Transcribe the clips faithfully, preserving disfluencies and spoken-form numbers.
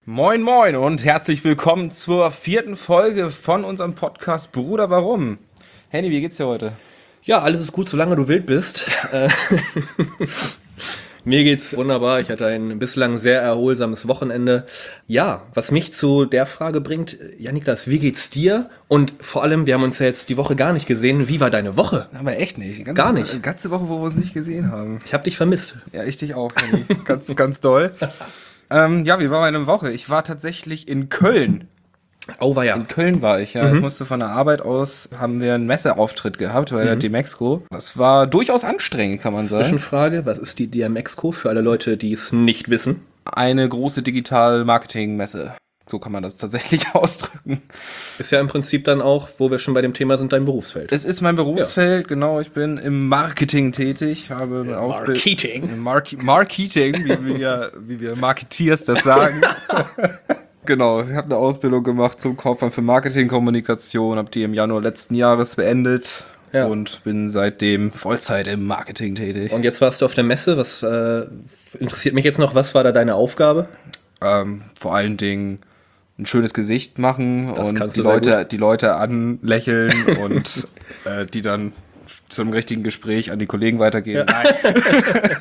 Moin moin und herzlich willkommen zur vierten Folge von unserem Podcast Bruder Warum? Henny, wie geht's dir heute? Ja, alles ist gut, solange du wild bist. Äh, Mir geht's wunderbar. Ich hatte ein bislang sehr erholsames Wochenende. Ja, was mich zu der Frage bringt, ja Niklas, wie geht's dir? Und vor allem, wir haben uns ja jetzt die Woche gar nicht gesehen. Wie war deine Woche? Aber echt nicht. Die ganze, Gar nicht. Die ganze Woche, wo wir uns nicht gesehen haben. Ich habe dich vermisst. Ja, ich dich auch, Henny. ganz, ganz doll. ähm, ja, wie war meine Woche? Ich war tatsächlich in Köln. Oh, war ja. In Köln war ich, ja. Mhm. Ich musste von der Arbeit aus, haben wir einen Messeauftritt gehabt bei der mhm. Demexco. Das war durchaus anstrengend, kann man sagen. Zwischenfrage, was ist die Demexco für alle Leute, die es nicht wissen? Eine große Digital-Marketing-Messe. So kann man das tatsächlich ausdrücken. Ist ja im Prinzip dann auch, wo wir schon bei dem Thema sind, dein Berufsfeld. Es ist mein Berufsfeld, ja. Genau. Ich bin im Marketing tätig, habe eine Ausbildung. Marketing? Mark- Marketing, wie wir, wie wir Marketeers das sagen. Genau, ich habe eine Ausbildung gemacht zum Kaufmann für Marketingkommunikation, habe die im Januar letzten Jahres beendet ja. und bin seitdem Vollzeit im Marketing tätig. Und jetzt warst du auf der Messe, was äh, interessiert mich jetzt noch, was war da deine Aufgabe? Ähm, vor allen Dingen ein schönes Gesicht machen das und die Leute, die Leute anlächeln und äh, die dann zu einem richtigen Gespräch an die Kollegen weitergeben. Ja. Nein.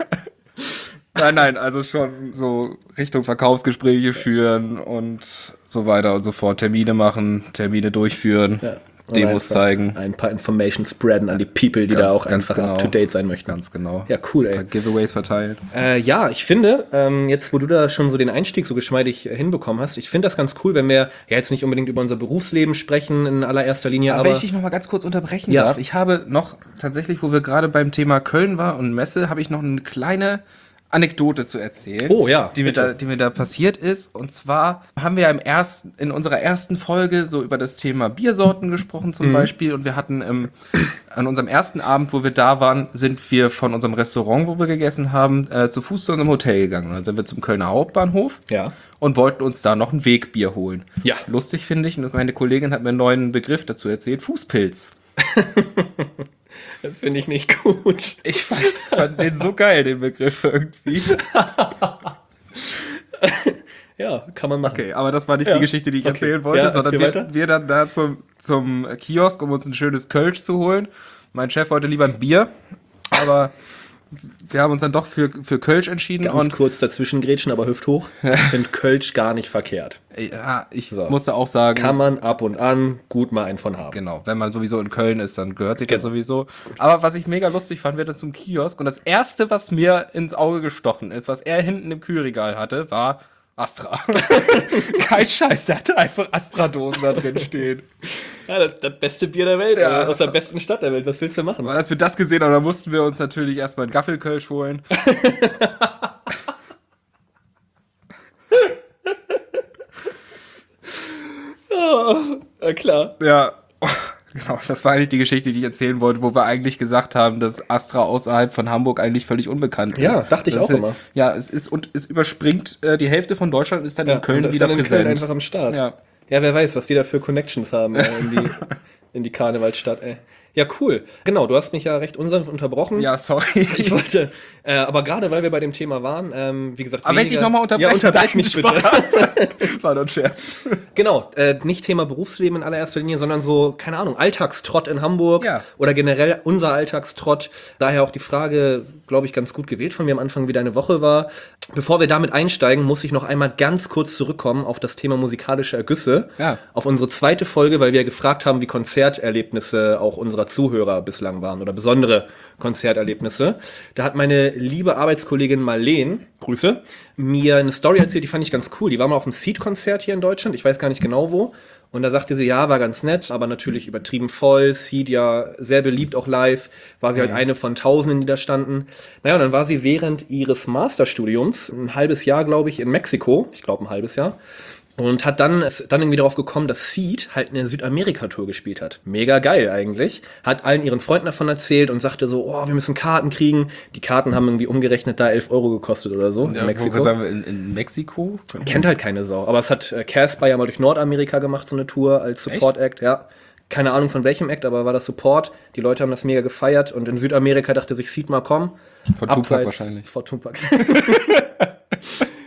Nein, nein, also schon so Richtung Verkaufsgespräche führen und so weiter und so fort. Termine machen, Termine durchführen, ja. Demos zeigen. Ein paar Information spreaden an die People, die ganz, da auch einfach genau. up-to-date sein möchten. Ganz genau. Ja, cool, ey. Ein paar Giveaways verteilt. Äh, ja, ich finde, ähm, jetzt wo du da schon so den Einstieg so geschmeidig äh, hinbekommen hast, ich finde das ganz cool, wenn wir ja jetzt nicht unbedingt über unser Berufsleben sprechen in allererster Linie, aber... aber wenn ich dich noch mal ganz kurz unterbrechen ja. darf, ich habe noch tatsächlich, wo wir gerade beim Thema Köln waren und Messe, habe ich noch eine kleine Anekdote zu erzählen, oh, ja, die, mir da, die mir da passiert ist. Und zwar haben wir im ersten, in unserer ersten Folge so über das Thema Biersorten gesprochen zum mhm. Beispiel. Und wir hatten im, an unserem ersten Abend, wo wir da waren, sind wir von unserem Restaurant, wo wir gegessen haben, äh, zu Fuß zu unserem Hotel gegangen. Und dann sind wir zum Kölner Hauptbahnhof ja. und wollten uns da noch ein Wegbier holen. Ja. Lustig finde ich, und meine Kollegin hat mir einen neuen Begriff dazu erzählt, Fußpilz. Das finde ich nicht gut. Ich fand, fand den so geil, den Begriff irgendwie. Ja, kann man machen. Okay, aber das war nicht ja. die Geschichte, die ich okay. erzählen wollte, ja, sondern wir, wir dann da zum, zum Kiosk, um uns ein schönes Kölsch zu holen. Mein Chef wollte lieber ein Bier, aber wir haben uns dann doch für, für Kölsch entschieden. Ganz und kurz dazwischen grätschen, aber Hüft hoch. Ich finde Kölsch gar nicht verkehrt. Ja, ich so. musste auch sagen... Kann man ab und an gut mal einen von haben. Genau, wenn man sowieso in Köln ist, dann gehört sich genau. das sowieso. Aber was ich mega lustig fand, wir dann zum Kiosk und das Erste, was mir ins Auge gestochen ist, was er hinten im Kühlregal hatte, war Astra. Kein Scheiß, der hatte einfach Astra-Dosen da drin stehen. Ja, das, das beste Bier der Welt, ja. Aus der besten Stadt der Welt. Was willst du machen? Und als wir das gesehen haben, dann mussten wir uns natürlich erstmal einen Gaffelkölsch holen. Oh, ja, klar. Ja, genau, das war eigentlich die Geschichte, die ich erzählen wollte, wo wir eigentlich gesagt haben, dass Astra außerhalb von Hamburg eigentlich völlig unbekannt ist. Ja, dachte ich das auch ist, immer. Ja, es ist und es überspringt äh, die Hälfte von Deutschland ist dann ja, in Köln ist wieder dann in präsent. Köln einfach am Start. Ja. Ja, wer weiß, was die da für Connections haben äh, in, die, in die Karnevalsstadt, ey. Ja, cool. Genau, du hast mich ja recht unsanft unterbrochen. Ja, sorry. Ich wollte, äh, aber gerade weil wir bei dem Thema waren, ähm, wie gesagt, aber wenn ich dich nochmal unterbreche, ja, unterbrech mich bitte. War doch ein Scherz. Genau, äh, nicht Thema Berufsleben in allererster Linie, sondern so, keine Ahnung, Alltagstrott in Hamburg ja. oder generell unser Alltagstrott. Daher auch die Frage, glaube ich, ganz gut gewählt von mir am Anfang, wie deine Woche war. Bevor wir damit einsteigen, muss ich noch einmal ganz kurz zurückkommen auf das Thema musikalische Ergüsse. Ja. Auf unsere zweite Folge, weil wir gefragt haben, wie Konzerterlebnisse auch unserer Zuhörer bislang waren oder besondere Konzerterlebnisse. Da hat meine liebe Arbeitskollegin Marleen, Grüße, mir eine Story erzählt, die fand ich ganz cool. Die war mal auf einem Seed-Konzert hier in Deutschland, ich weiß gar nicht genau wo. Und da sagte sie, ja, war ganz nett, aber natürlich übertrieben voll. Seed ja sehr beliebt, auch live. War sie halt eine von Tausenden, die da standen. Naja, und dann war sie während ihres Masterstudiums, ein halbes Jahr, glaube ich, in Mexiko. Ich glaube, ein halbes Jahr. Und hat dann, ist dann irgendwie darauf gekommen, dass Seed halt eine Südamerika-Tour gespielt hat. Mega geil eigentlich. Hat allen ihren Freunden davon erzählt und sagte so, oh, wir müssen Karten kriegen. Die Karten haben irgendwie umgerechnet da elf Euro gekostet oder so ja, in Mexiko. Sagen wir, in, in Mexiko? Kennt halt keine Sau. Aber es hat äh, Casper ja mal durch Nordamerika gemacht, so eine Tour als Support-Act, ja. Keine Ahnung von welchem Act, aber war das Support. Die Leute haben das mega gefeiert und in Südamerika dachte sich Seed mal, komm. Von Tupac wahrscheinlich. Vor Tupac.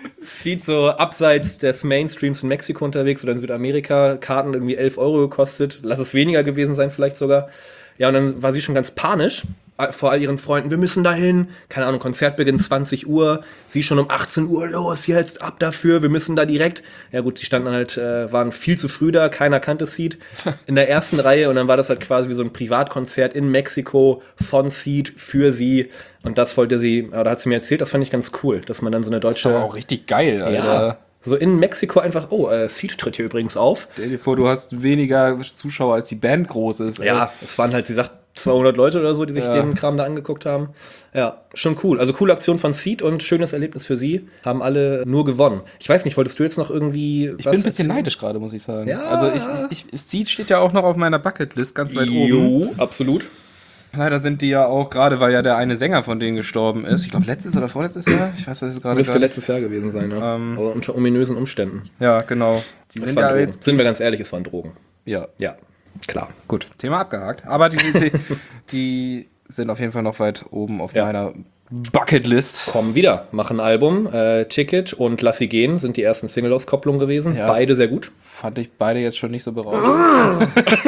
Seed so abseits des Mainstreams in Mexiko unterwegs oder in Südamerika, Karten irgendwie elf Euro gekostet, lass es weniger gewesen sein vielleicht sogar. Ja, und dann war sie schon ganz panisch vor all ihren Freunden, wir müssen dahin, keine Ahnung, Konzertbeginn zwanzig Uhr, sie schon um achtzehn Uhr, los, jetzt ab dafür, wir müssen da direkt. Ja gut, die standen halt, äh, waren viel zu früh da, keiner kannte Seed in der ersten Reihe und dann war das halt quasi wie so ein Privatkonzert in Mexiko von Seed für sie und das wollte sie, oder hat sie mir erzählt, das fand ich ganz cool, dass man dann so eine deutsche... Das ist auch richtig geil, Alter. Ja, so in Mexiko einfach, oh, äh, Seed tritt hier übrigens auf. Stell dir vor, du hast weniger Zuschauer, als die Band groß ist. Ey. Ja, es waren halt, sie sagt, zweihundert Leute oder so, die sich ja. den Kram da angeguckt haben. Ja, schon cool. Also coole Aktion von Seed und schönes Erlebnis für sie. Haben alle nur gewonnen. Ich weiß nicht, wolltest du jetzt noch irgendwie Ich was bin ein bisschen erzählen? neidisch gerade, muss ich sagen. Ja. Also ich, ich, ich, Seed steht ja auch noch auf meiner Bucketlist ganz weit jo, oben. Absolut. Leider sind die ja auch, gerade weil ja der eine Sänger von denen gestorben ist. Ich glaube, letztes oder vorletztes Jahr. Ich weiß, das ist gerade. Müsste letztes Jahr gewesen sein, ja. Ähm, Aber unter ominösen Umständen. Ja, genau. Die sind, ja jetzt, sind wir ganz ehrlich, es waren Drogen. Ja. Ja, klar. Gut, Thema abgehakt. Aber die, die, die sind auf jeden Fall noch weit oben auf ja. meiner Bucketlist. Kommen wieder, machen ein Album. Äh, Ticket und Lass sie gehen sind die ersten Single-Auskopplungen gewesen. Ja, beide sehr gut. Fand ich beide jetzt schon nicht so berauschend.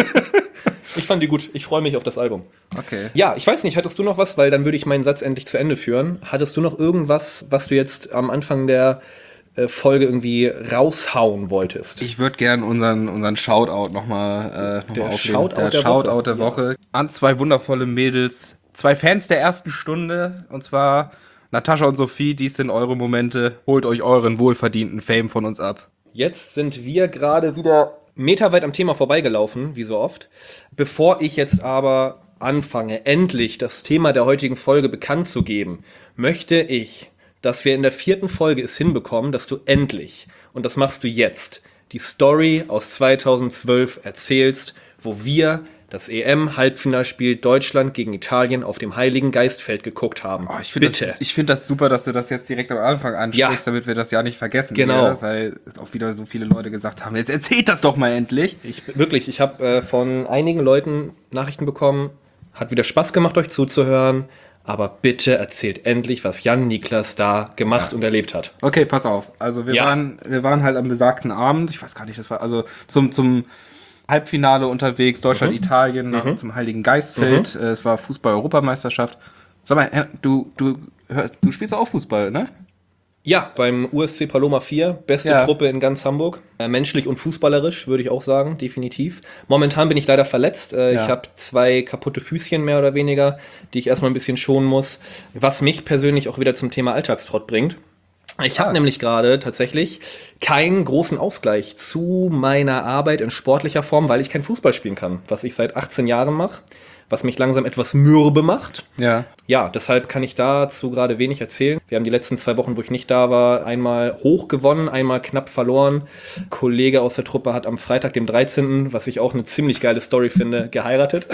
Ich fand die gut. Ich freue mich auf das Album. Okay. Ja, ich weiß nicht, hattest du noch was, weil dann würde ich meinen Satz endlich zu Ende führen. Hattest du noch irgendwas, was du jetzt am Anfang der äh, Folge irgendwie raushauen wolltest? Ich würde gern unseren, unseren Shoutout nochmal äh, noch der aufnehmen. Shoutout der, der Shoutout Woche. der Woche. Ja. An zwei wundervolle Mädels. Zwei Fans der ersten Stunde. Und zwar Natascha und Sophie. Dies sind eure Momente. Holt euch euren wohlverdienten Fame von uns ab. Jetzt sind wir gerade wieder meterweit am Thema vorbeigelaufen, wie so oft. Bevor ich jetzt aber anfange, endlich das Thema der heutigen Folge bekannt zu geben, möchte ich, dass wir in der vierten Folge es hinbekommen, dass du endlich, und das machst du jetzt, die Story aus zweitausendzwölf erzählst, wo wir das E M-Halbfinalspiel Deutschland gegen Italien auf dem Heiligen Geistfeld geguckt haben. Oh, ich finde das, ich find das super, dass du das jetzt direkt am Anfang ansprichst, ja. damit wir das ja nicht vergessen. Genau. Wieder, weil auch wieder so viele Leute gesagt haben, jetzt erzählt das doch mal endlich. Ich, wirklich, ich habe äh, von einigen Leuten Nachrichten bekommen, hat wieder Spaß gemacht, euch zuzuhören, aber bitte erzählt endlich, was Jan Niklas da gemacht ja. und erlebt hat. Okay, pass auf. Also wir, ja. waren, wir waren halt am besagten Abend, ich weiß gar nicht, das war also zum... zum Halbfinale unterwegs, Deutschland-Italien, mhm. zum Heiligen Geistfeld. Mhm. Es war Fußball-Europameisterschaft. Sag mal, du, du, hörst, du spielst auch Fußball, ne? Ja, beim U S C Paloma vier, beste ja. Truppe in ganz Hamburg. Äh, menschlich und fußballerisch, würde ich auch sagen, definitiv. Momentan bin ich leider verletzt. Äh, ja. Ich habe zwei kaputte Füßchen mehr oder weniger, die ich erstmal ein bisschen schonen muss. Was mich persönlich auch wieder zum Thema Alltagstrott bringt. Ich habe ah. nämlich gerade tatsächlich keinen großen Ausgleich zu meiner Arbeit in sportlicher Form, weil ich kein Fußball spielen kann, was ich seit achtzehn Jahren mache, was mich langsam etwas mürbe macht. Ja. Ja, deshalb kann ich dazu gerade wenig erzählen. Wir haben die letzten zwei Wochen, wo ich nicht da war, einmal hoch gewonnen, einmal knapp verloren. Ein Kollege aus der Truppe hat am Freitag, dem dreizehnten, was ich auch eine ziemlich geile Story finde, geheiratet.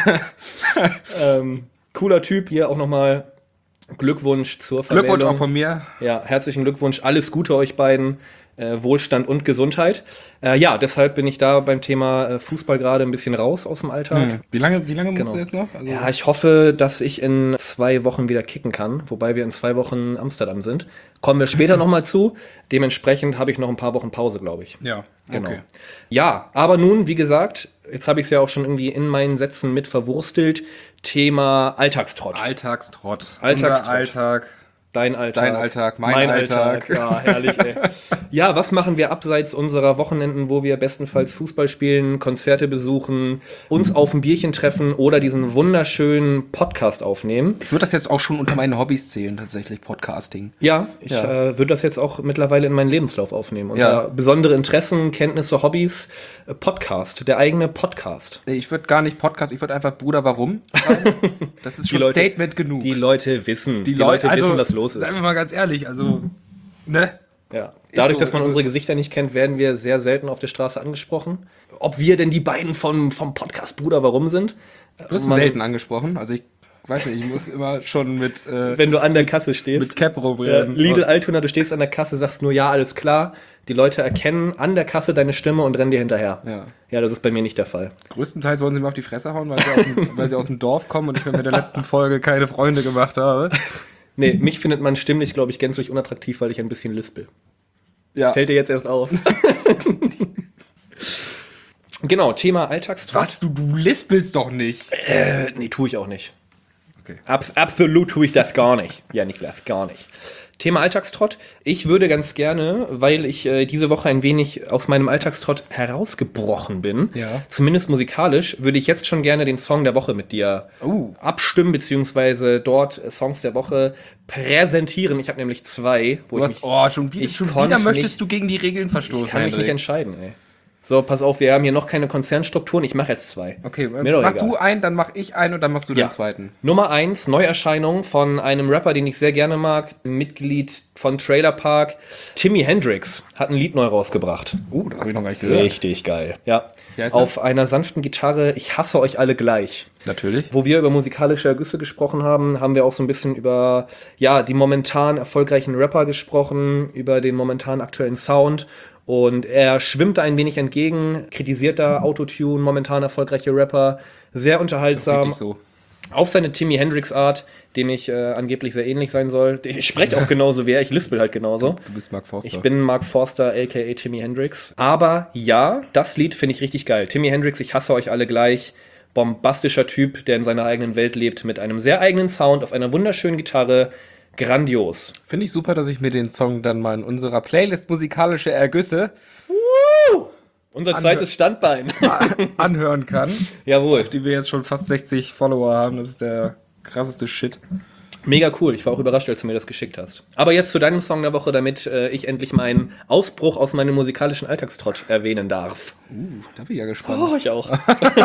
ähm, cooler Typ, hier auch nochmal Glückwunsch zur Vermählung. Glückwunsch auch von mir. Ja, herzlichen Glückwunsch. Alles Gute euch beiden. Äh, Wohlstand und Gesundheit. Äh, ja, deshalb bin ich da beim Thema äh, Fußball gerade ein bisschen raus aus dem Alltag. Hm. Wie lange, wie lange musst genau. du jetzt noch? Also ja, ich hoffe, dass ich in zwei Wochen wieder kicken kann, wobei wir in zwei Wochen in Amsterdam sind. Kommen wir später nochmal zu. Dementsprechend habe ich noch ein paar Wochen Pause, glaube ich. Ja, genau. Okay. Ja, aber nun, wie gesagt, jetzt habe ich es ja auch schon irgendwie in meinen Sätzen mit verwurstelt. Thema Alltagstrott. Alltagstrott. Alltagstrott. Unser Alltag. Dein Alltag. Dein Alltag, mein, mein Alltag. Alltag. Ja, herrlich, ey. Ja, was machen wir abseits unserer Wochenenden, wo wir bestenfalls Fußball spielen, Konzerte besuchen, uns auf ein Bierchen treffen oder diesen wunderschönen Podcast aufnehmen? Ich würde das jetzt auch schon unter meine Hobbys zählen, tatsächlich, Podcasting. Ja, ich ja. Äh, würde das jetzt auch mittlerweile in meinen Lebenslauf aufnehmen. Unter ja. besondere Interessen, Kenntnisse, Hobbys, äh, Podcast, der eigene Podcast. Ich würde gar nicht Podcast, ich würde einfach Bruder, warum sagen. Das ist schon Leute, Statement genug. Die Leute wissen, die, die Leute, Leute also, wissen, was los ist. Seien wir mal ganz ehrlich, also, ne? Ja. Dadurch, so, dass man also, unsere Gesichter nicht kennt, werden wir sehr selten auf der Straße angesprochen. Ob wir denn die beiden vom, vom Podcast Bruder Warum sind? Wirst du selten angesprochen? Also ich weiß nicht, ich muss immer schon mit äh, wenn du an der Kasse stehst. Mit Cap rumreden. Ja, Lidl Altona, du stehst an der Kasse, sagst nur ja, alles klar. Die Leute erkennen an der Kasse deine Stimme und rennen dir hinterher. Ja, ja das ist bei mir nicht der Fall. Größtenteils wollen sie mir auf die Fresse hauen, weil sie aus dem, weil sie aus dem Dorf kommen und ich mir mit der letzten Folge keine Freunde gemacht habe. Nee, mich findet man stimmlich, glaube ich, gänzlich unattraktiv, weil ich ein bisschen lispel. Ja. Fällt dir jetzt erst auf. Genau, Thema Alltagstrott. Was? Du, du lispelst doch nicht. Äh, nee, tue ich auch nicht. Okay. Abs- absolut tue ich das gar nicht. Ja, Niklas, gar nicht. Thema Alltagstrott. Ich würde ganz gerne, weil ich äh, diese Woche ein wenig aus meinem Alltagstrott herausgebrochen bin, Ja. zumindest musikalisch, würde ich jetzt schon gerne den Song der Woche mit dir Oh. abstimmen, beziehungsweise dort äh, Songs der Woche präsentieren. Ich habe nämlich zwei, wo Du ich hast, mich, oh, schon wieder, ich schon konnte wieder möchtest nicht- du gegen die Regeln verstoßen, ich kann mich Hendrik. nicht entscheiden, ey. So, pass auf, wir haben hier noch keine Konzernstrukturen. Ich mache jetzt zwei. Okay, Mir doch mach egal. du einen, dann mach ich einen und dann machst du Ja. den zweiten. Nummer eins, Neuerscheinung von einem Rapper, den ich sehr gerne mag, Mitglied von Trailer Park. Timmy Hendrix hat ein Lied neu rausgebracht. Uh, das habe ich noch gar nicht gehört. Richtig geil. Ja. Wie heißt er? Auf einer sanften Gitarre, ich hasse euch alle gleich. Natürlich. Wo wir über musikalische Ergüsse gesprochen haben, haben wir auch so ein bisschen über ja, die momentan erfolgreichen Rapper gesprochen, über den momentan aktuellen Sound. Und er schwimmt da ein wenig entgegen, kritisiert da Autotune, momentan erfolgreiche Rapper. Sehr unterhaltsam. Richtig so. Auf seine Timmy Hendrix-Art, dem ich äh, angeblich sehr ähnlich sein soll. Ich spreche auch genauso wie er, ich lispel halt genauso. Du bist Mark Forster. Ich bin Mark Forster, aka Timmy Hendrix. Aber ja, das Lied finde ich richtig geil. Timmy Hendrix, ich hasse euch alle gleich. Bombastischer Typ, der in seiner eigenen Welt lebt, mit einem sehr eigenen Sound, auf einer wunderschönen Gitarre. Grandios. Finde ich super, dass ich mir den Song dann mal in unserer Playlist musikalische Ergüsse Unser Anhör- zweites Standbein. anhören kann. Jawohl. Die wir jetzt schon fast sechzig Follower haben. Das ist der krasseste Shit. Mega cool. Ich war auch überrascht, als du mir das geschickt hast. Aber jetzt zu deinem Song der Woche, damit äh, ich endlich meinen Ausbruch aus meinem musikalischen Alltagstrott erwähnen darf. Uh, da bin ich ja gespannt. Oh, ich auch.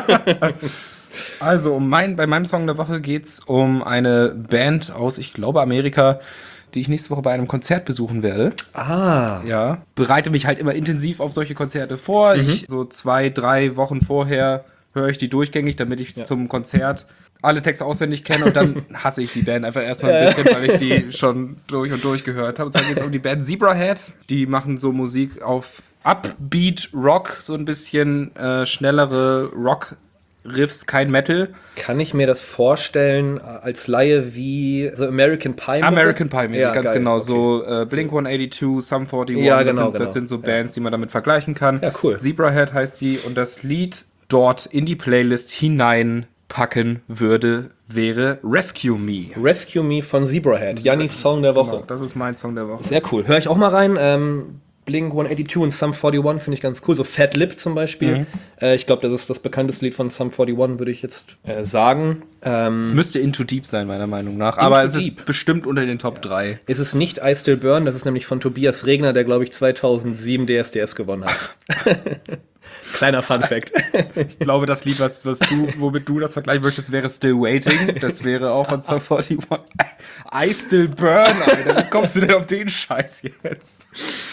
Also, um mein, bei meinem Song der Woche geht's um eine Band aus, ich glaube, Amerika, die ich nächste Woche bei einem Konzert besuchen werde. Ah. Ja. Bereite mich halt immer intensiv auf solche Konzerte vor. Ich so zwei, drei Wochen vorher höre ich die durchgängig, damit ich zum Konzert alle Texte auswendig kenne und dann hasse ich die Band einfach erstmal ein bisschen, weil ich die schon durch und durch gehört habe. Und zwar geht es um die Band Zebrahead. Die machen so Musik auf Upbeat Rock, so ein bisschen äh, schnellere Rock-Riffs, kein Metal. Kann ich mir das vorstellen äh, als Laie wie so American Pie? American Pie mäßig, Ja, ganz geil, genau. okay. So äh, Blink one eighty-two, Sum forty-one, Ja, das, genau, sind, das genau. sind so Bands, die man damit vergleichen kann. Ja, cool. Zebrahead heißt die und das Lied dort in die Playlist hineinpacken würde, wäre Rescue Me. Rescue Me von Zebrahead. Jannis Song der Woche. Genau, das ist mein Song der Woche. Sehr cool. Hör ich auch mal rein. Ähm, Blink one eighty-two und Sum forty-one finde ich ganz cool. So Fat Lip zum Beispiel. Mhm. Äh, ich glaube, das ist das bekannteste Lied von Sum forty-one, würde ich jetzt äh, sagen. Ähm, Es müsste Into Deep sein, meiner Meinung nach. Aber es Deep. ist bestimmt unter den Top drei. ist es nicht I Still Burn, das ist nämlich von Tobias Regner, der, glaube ich, zweitausendsieben D S D S gewonnen hat. Kleiner Fun-Fact. Ich glaube, das Lied, was, was du, womit du das vergleichen möchtest, wäre Still Waiting. Das wäre auch von Sum forty-one. I Still Burn, Alter. Wie kommst du denn auf den Scheiß jetzt?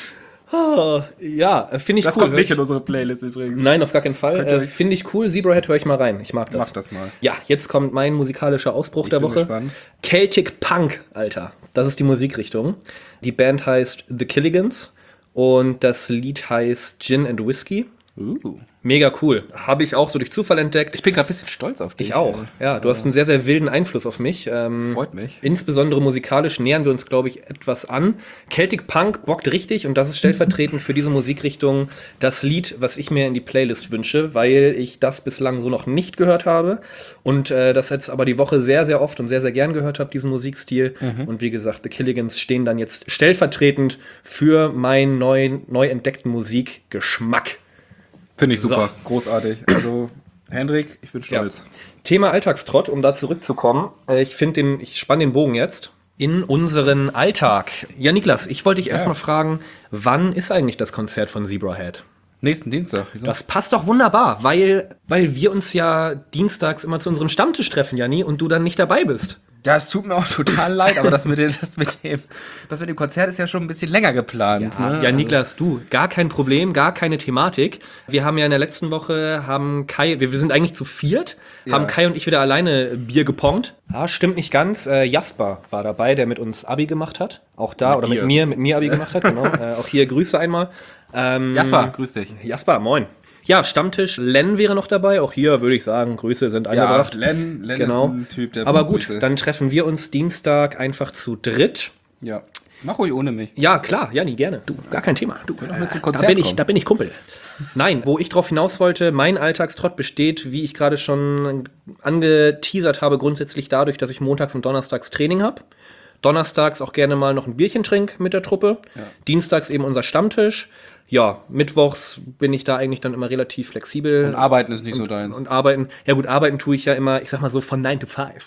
Oh, ja, äh, finde ich Das cool. kommt Hör nicht ich- in unsere Playlist übrigens. Nein, auf gar keinen Fall. Könnt ihr Äh, euch- finde ich cool. Zebrahead höre ich mal rein. Ich mag das. Mach das mal. Ja, jetzt kommt mein musikalischer Ausbruch der bin Woche. gespannt. Celtic Punk, Alter. Das ist die Musikrichtung. Die Band heißt The Killigans und das Lied heißt Gin and Whiskey. Uh. Mega cool. Habe ich auch so durch Zufall entdeckt. Ich bin gerade ein bisschen stolz auf dich. Ich auch. Ja, du hast einen sehr, sehr wilden Einfluss auf mich. Ähm, Freut mich. Insbesondere musikalisch nähern wir uns, glaube ich, etwas an. Celtic Punk bockt richtig und das ist stellvertretend für diese Musikrichtung das Lied, was ich mir in die Playlist wünsche, weil ich das bislang so noch nicht gehört habe und äh, das jetzt aber die Woche sehr, sehr oft und sehr, sehr gern gehört habe, diesen Musikstil. Und wie gesagt, The Killigans stehen dann jetzt stellvertretend für meinen neuen, neu entdeckten Musikgeschmack. Finde ich super. So. Großartig. Also, Hendrik, ich bin stolz. Thema Alltagstrott, um da zurückzukommen. Äh, Ich finde den, ich spanne den Bogen jetzt in unseren Alltag. Ja, Niklas, ich wollte dich Ja. erstmal fragen, wann ist eigentlich das Konzert von Zebrahead? Nächsten Dienstag. Wieso? Das passt doch wunderbar, weil, weil wir uns ja dienstags immer zu unserem Stammtisch treffen, Janni, und du dann nicht dabei bist. Ja, es tut mir auch total leid, aber das mit, dem, das, mit dem, das mit dem Konzert ist ja schon ein bisschen länger geplant. ne? Ja, Niklas, du, gar kein Problem, gar keine Thematik. Wir haben ja in der letzten Woche, haben Kai, wir, wir sind eigentlich zu viert, Ja. haben Kai und ich wieder alleine Bier gepongt. Ja, stimmt nicht ganz. Äh, Jasper war dabei, der mit uns Abi gemacht hat. Auch da, Mit oder dir. mit mir, mit mir Abi gemacht hat, genau. äh, auch hier Grüße einmal. Ähm, Jasper, grüß dich. Jasper, moin. Ja, Stammtisch, Len wäre noch dabei. Auch hier würde ich sagen, Grüße sind Ja, angebracht. Len, Len Genau. ist ein Typ, der Aber bringt gut, Grüße. dann treffen wir uns Dienstag einfach zu dritt. Ja. Mach ruhig ohne mich. Ja, klar, Janni, gerne. Du, gar kein Thema. Du, doch mit zum da Konzert bin ich, kommen. da bin ich Kumpel. Nein, wo ich drauf hinaus wollte, mein Alltagstrott besteht, wie ich gerade schon angeteasert habe, grundsätzlich dadurch, dass ich montags und donnerstags Training habe. Donnerstags auch gerne mal noch ein Bierchen trinke mit der Truppe. Ja. Dienstags eben unser Stammtisch. Ja, mittwochs bin ich da eigentlich dann immer relativ flexibel. Und arbeiten ist nicht so deins. Und arbeiten, ja gut, arbeiten tue ich ja immer, ich sag mal so von nine to five.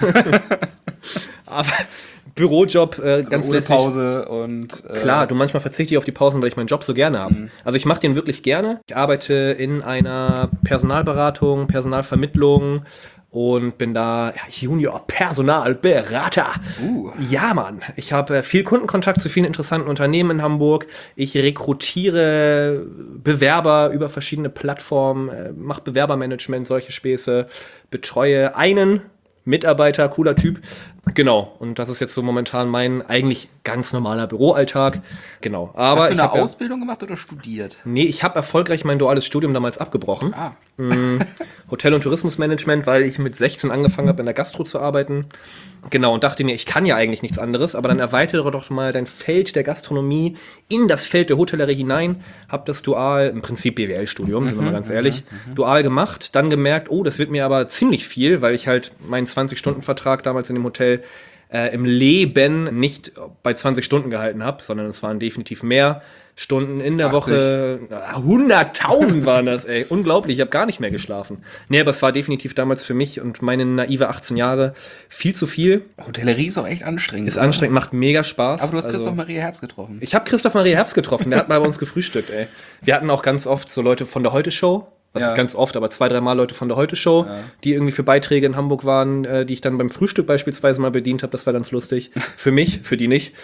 Aber Bürojob, äh, ganz also ohne lässig. Pause und... Äh, Klar, du, manchmal verzichte ich auf die Pausen, weil ich meinen Job so gerne habe. Mhm. Also ich mache den wirklich gerne. Ich arbeite in einer Personalberatung, Personalvermittlung und bin da ja, Junior Personalberater. Uh. Ja, Mann. Ich habe äh, viel Kundenkontakt zu vielen interessanten Unternehmen in Hamburg. Ich rekrutiere Bewerber über verschiedene Plattformen, äh, mache Bewerbermanagement, solche Späße, betreue einen Mitarbeiter, cooler Typ. Genau, und das ist jetzt so momentan mein eigentlich ganz normaler Büroalltag. Genau, aber Hast du ich eine habe ja, Ausbildung gemacht oder studiert? nee, ich habe erfolgreich mein duales Studium damals abgebrochen. Ah. Hotel- und Tourismusmanagement, weil ich mit sechzehn angefangen habe, in der Gastro zu arbeiten. Genau, und dachte mir, ich kann ja eigentlich nichts anderes, aber dann erweitere doch mal dein Feld der Gastronomie in das Feld der Hotellerie hinein. Hab das dual, im Prinzip B W L-Studium, sind wir mal ganz ehrlich, dual gemacht. Dann gemerkt, oh, das wird mir aber ziemlich viel, weil ich halt meinen zwanzig-Stunden-Vertrag damals in dem Hotel äh, im Leben nicht bei zwanzig Stunden gehalten habe, sondern es waren definitiv mehr Stunden in der achtzig. Woche. hunderttausend waren das, ey. Unglaublich, ich habe gar nicht mehr geschlafen. Nee, aber es war definitiv damals für mich und meine naive achtzehn Jahre viel zu viel. Hotellerie ist auch echt anstrengend. Ist oder? anstrengend, macht mega Spaß. Aber du hast Also, Christoph Maria Herbst getroffen. ich habe Christoph Maria Herbst getroffen, der hat mal bei uns gefrühstückt, ey. Wir hatten auch ganz oft so Leute von der Heute-Show. Das Ja. ist ganz oft, aber zwei, dreimal Leute von der Heute-Show, Ja. die irgendwie für Beiträge in Hamburg waren, äh, die ich dann beim Frühstück beispielsweise mal bedient habe. Das war ganz lustig. Für mich, für die nicht.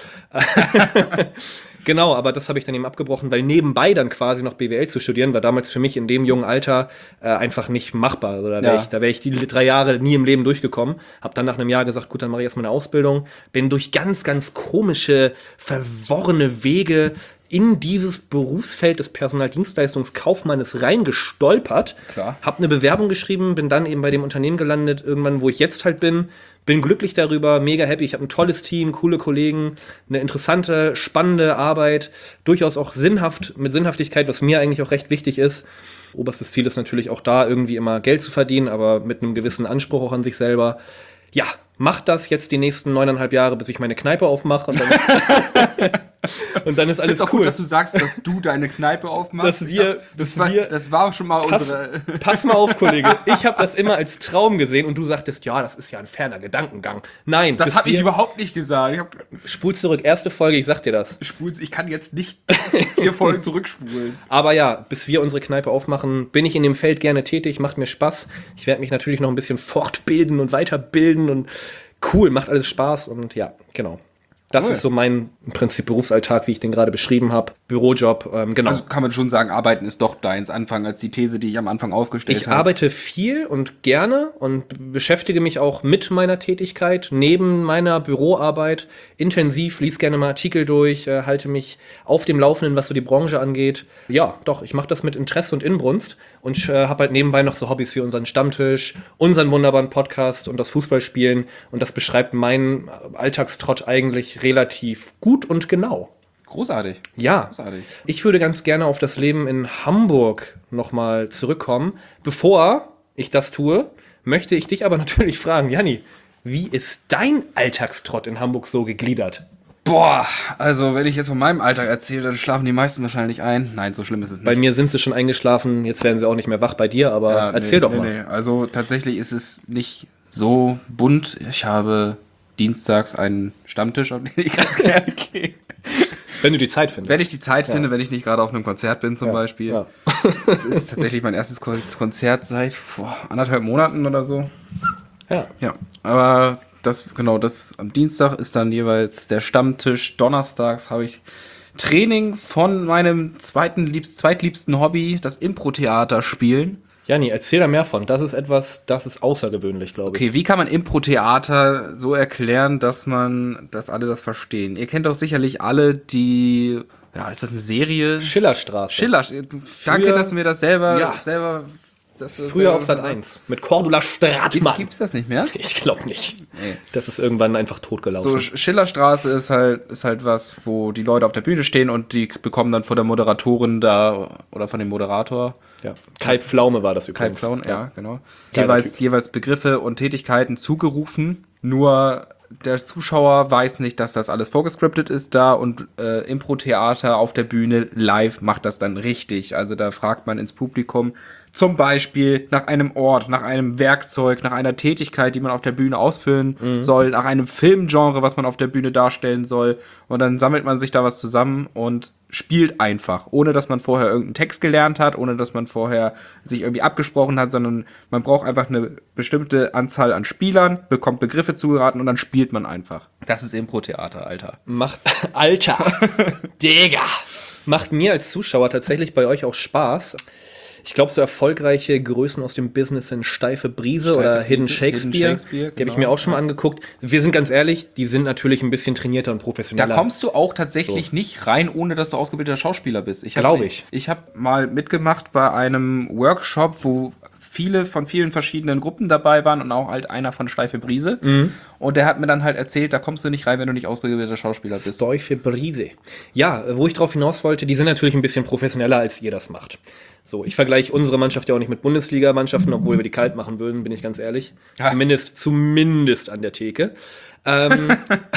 Genau, aber das habe ich dann eben abgebrochen, weil nebenbei dann quasi noch B W L zu studieren, war damals für mich in dem jungen Alter äh, einfach nicht machbar. Also da wäre Ja. ich, da wär ich die drei Jahre nie im Leben durchgekommen. Habe dann nach einem Jahr gesagt, gut, dann mache ich erstmal eine Ausbildung. Bin durch ganz, ganz komische, verworrene Wege in dieses Berufsfeld des Personaldienstleistungskaufmannes reingestolpert. Klar. Hab eine Bewerbung geschrieben, bin dann eben bei dem Unternehmen gelandet, irgendwann, wo ich jetzt halt bin. Bin glücklich darüber, mega happy. Ich habe ein tolles Team, coole Kollegen, eine interessante, spannende Arbeit, durchaus auch sinnhaft, mit Sinnhaftigkeit, was mir eigentlich auch recht wichtig ist. Oberstes Ziel ist natürlich auch da, irgendwie immer Geld zu verdienen, aber mit einem gewissen Anspruch auch an sich selber. Ja, mach das jetzt die nächsten neuneinhalb Jahre, bis ich meine Kneipe aufmache und dann, und dann ist alles Ist auch cool. gut, dass du sagst, dass du deine Kneipe aufmachst. Dass Ich wir- glaub, dass das, war, wir- das war schon mal Pass, unsere... pass mal auf, Kollege. Ich habe das immer als Traum gesehen und du sagtest, ja, das ist ja ein ferner Gedankengang. Nein, Das bis habe ich wir- überhaupt nicht gesagt. Ich, hab, Spul zurück, erste Folge, ich sag dir das. spul's, ich kann jetzt nicht vier Folgen zurückspulen. Aber ja, bis wir unsere Kneipe aufmachen, bin ich in dem Feld gerne tätig, macht mir Spaß. Ich werde mich natürlich noch ein bisschen fortbilden und weiterbilden und cool, macht alles Spaß und ja, genau. Das Cool. ist so mein im Prinzip Berufsalltag, wie ich den gerade beschrieben habe. Bürojob, ähm, genau. Also kann man schon sagen, Arbeiten ist doch deins Anfang als die These, die ich am Anfang aufgestellt Ich habe. arbeite viel und gerne und beschäftige mich auch mit meiner Tätigkeit, neben meiner Büroarbeit intensiv, lies gerne mal Artikel durch, äh, halte mich auf dem Laufenden, was so die Branche angeht. Ja, doch, ich mache das mit Interesse und Inbrunst und äh, habe halt nebenbei noch so Hobbys wie unseren Stammtisch, unseren wunderbaren Podcast und das Fußballspielen und das beschreibt meinen Alltagstrott eigentlich relativ gut und genau. Großartig. Ja, Großartig. ich würde ganz gerne auf das Leben in Hamburg nochmal zurückkommen. Bevor ich das tue, möchte ich dich aber natürlich fragen, Janni, wie ist dein Alltagstrott in Hamburg so gegliedert? Boah, also wenn ich jetzt von meinem Alltag erzähle, dann schlafen die meisten wahrscheinlich ein. Nein, so schlimm ist es nicht. Bei mir sind sie schon eingeschlafen, jetzt werden sie auch nicht mehr wach bei dir, aber Ja, erzähl nee, doch nee, mal. Nee. Also tatsächlich ist es nicht so bunt. Ich habe dienstags einen Stammtisch, auf den ich ganz gerne gehe. Wenn du die Zeit findest. Wenn ich die Zeit finde, wenn ich nicht gerade auf einem Konzert bin zum Beispiel. Ja. Das ist tatsächlich mein erstes Ko- Konzert seit boah, anderthalb Monaten oder so. Ja. Ja, aber das, genau, das am Dienstag ist dann jeweils der Stammtisch. Donnerstags habe ich Training von meinem zweiten liebst, zweitliebsten Hobby, das Impro-Theater spielen. Janni, erzähl da mehr von. Das ist etwas, das ist außergewöhnlich, glaube ich. Okay, wie kann man Impro-Theater so erklären, dass man, dass alle das verstehen? Ihr kennt doch sicherlich alle die, ja, ist das eine Serie? Schillerstraße. Schiller. Du, danke, dass du mir das selber, Ja. selber das ist Früher ja auf Sat eins mit Cordula Stratmann. Gibt's das nicht mehr? Ich glaube nicht. Nee. Das ist irgendwann einfach totgelaufen. So, Schillerstraße ist halt, ist halt was, wo die Leute auf der Bühne stehen und die bekommen dann von der Moderatorin da oder von dem Moderator. Ja. Kai Pflaume war das Kai übrigens. Pflaume, ja, ja genau. Geiler Jeweils, Typ. jeweils Begriffe und Tätigkeiten zugerufen. Nur der Zuschauer weiß nicht, dass das alles vorgescriptet ist da und äh, Impro-Theater auf der Bühne live macht das dann richtig. Also da fragt man ins Publikum zum Beispiel nach einem Ort, nach einem Werkzeug, nach einer Tätigkeit, die man auf der Bühne ausführen mhm. soll, nach einem Filmgenre, was man auf der Bühne darstellen soll. Und dann sammelt man sich da was zusammen und spielt einfach, ohne dass man vorher irgendeinen Text gelernt hat, ohne dass man vorher sich irgendwie abgesprochen hat, sondern man braucht einfach eine bestimmte Anzahl an Spielern, bekommt Begriffe zugeraten und dann spielt man einfach. Das ist Impro-Theater, Alter. Macht, Alter, Digga. Macht mir als Zuschauer tatsächlich bei euch auch Spaß. Ich glaube, so erfolgreiche Größen aus dem Business sind Steife Brise Steife oder Brise, Hidden Shakespeare. Hidden Shakespeare, Die habe ich genau. mir auch schon mal angeguckt. Wir sind ganz ehrlich, die sind natürlich ein bisschen trainierter und professioneller. Da kommst du auch tatsächlich So. nicht rein, ohne dass du ausgebildeter Schauspieler bist. Ich hab- Glaub ich. Ich habe mal mitgemacht bei einem Workshop, wo viele von vielen verschiedenen Gruppen dabei waren und auch halt einer von Steife Brise. Mhm. Und der hat mir dann halt erzählt, da kommst du nicht rein, wenn du nicht ausgebildeter Schauspieler bist. Steife Brise. Ja, wo ich drauf hinaus wollte, die sind natürlich ein bisschen professioneller, als ihr das macht. So, ich vergleiche unsere Mannschaft ja auch nicht mit Bundesliga-Mannschaften, obwohl wir die kalt machen würden, bin ich ganz ehrlich. Ja. Zumindest, zumindest an der Theke. Ähm,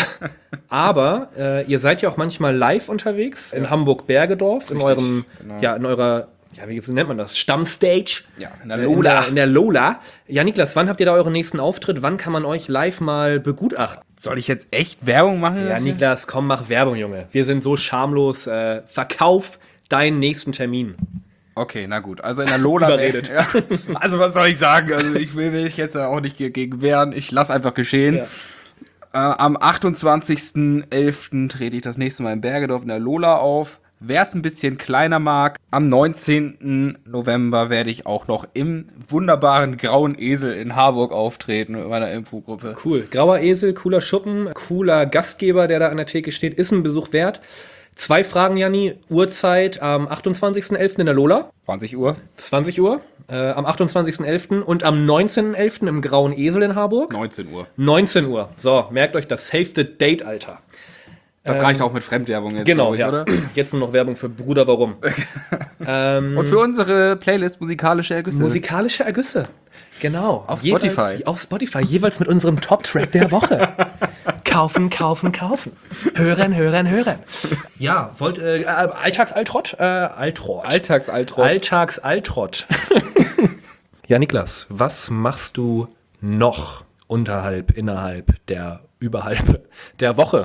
aber äh, ihr seid ja auch manchmal live unterwegs in Hamburg-Bergedorf, in Richtig, eurem, genau. ja, in eurer, ja, wie nennt man das? Stammstage. Ja, in der Äh, Lola. In der, in der Lola. Ja, Niklas, wann habt ihr da euren nächsten Auftritt? Wann kann man euch live mal begutachten? Soll ich jetzt echt Werbung machen? Ja, dafür? Niklas, komm, mach Werbung, Junge. Wir sind so schamlos. Äh, verkauf deinen nächsten Termin. Okay, na gut. Also in der Lola. Überredet. Ja. Also was soll ich sagen? Also ich will mich jetzt auch nicht gegen wehren. Ich lasse einfach geschehen. Ja. Äh, am achtundzwanzigsten elften trete ich das nächste Mal in Bergedorf in der Lola auf. Wer es ein bisschen kleiner mag, am neunzehnten November werde ich auch noch im wunderbaren Grauen Esel in Harburg auftreten mit meiner Infogruppe. Cool. Grauer Esel, cooler Schuppen, cooler Gastgeber, der da an der Theke steht. Ist ein Besuch wert. Zwei Fragen, Janni. Uhrzeit am achtundzwanzigsten elften in der Lola. zwanzig Uhr. zwanzig Uhr. Äh, am achtundzwanzigsten elften und am neunzehnten elften im Grauen Esel in Harburg. neunzehn Uhr. neunzehn Uhr. So, merkt euch das Save the Date, Alter. Das reicht auch mit Fremdwerbung jetzt, Genau, glaub ich, ja. oder? Jetzt nur noch Werbung für Bruder Warum. ähm, Und für unsere Playlist musikalische Ergüsse. musikalische Ergüsse. Genau. Auf Jeweils- Spotify. Auf Spotify, jeweils mit unserem Top-Track der Woche. Kaufen, kaufen, kaufen. Hören, hören, hören. Ja, wollt, äh, Alltagsaltrott? Äh, Altrott. Alltagsaltrott. Alltagsaltrott. Ja, Niklas, was machst du noch unterhalb, innerhalb der, überhalb der Woche?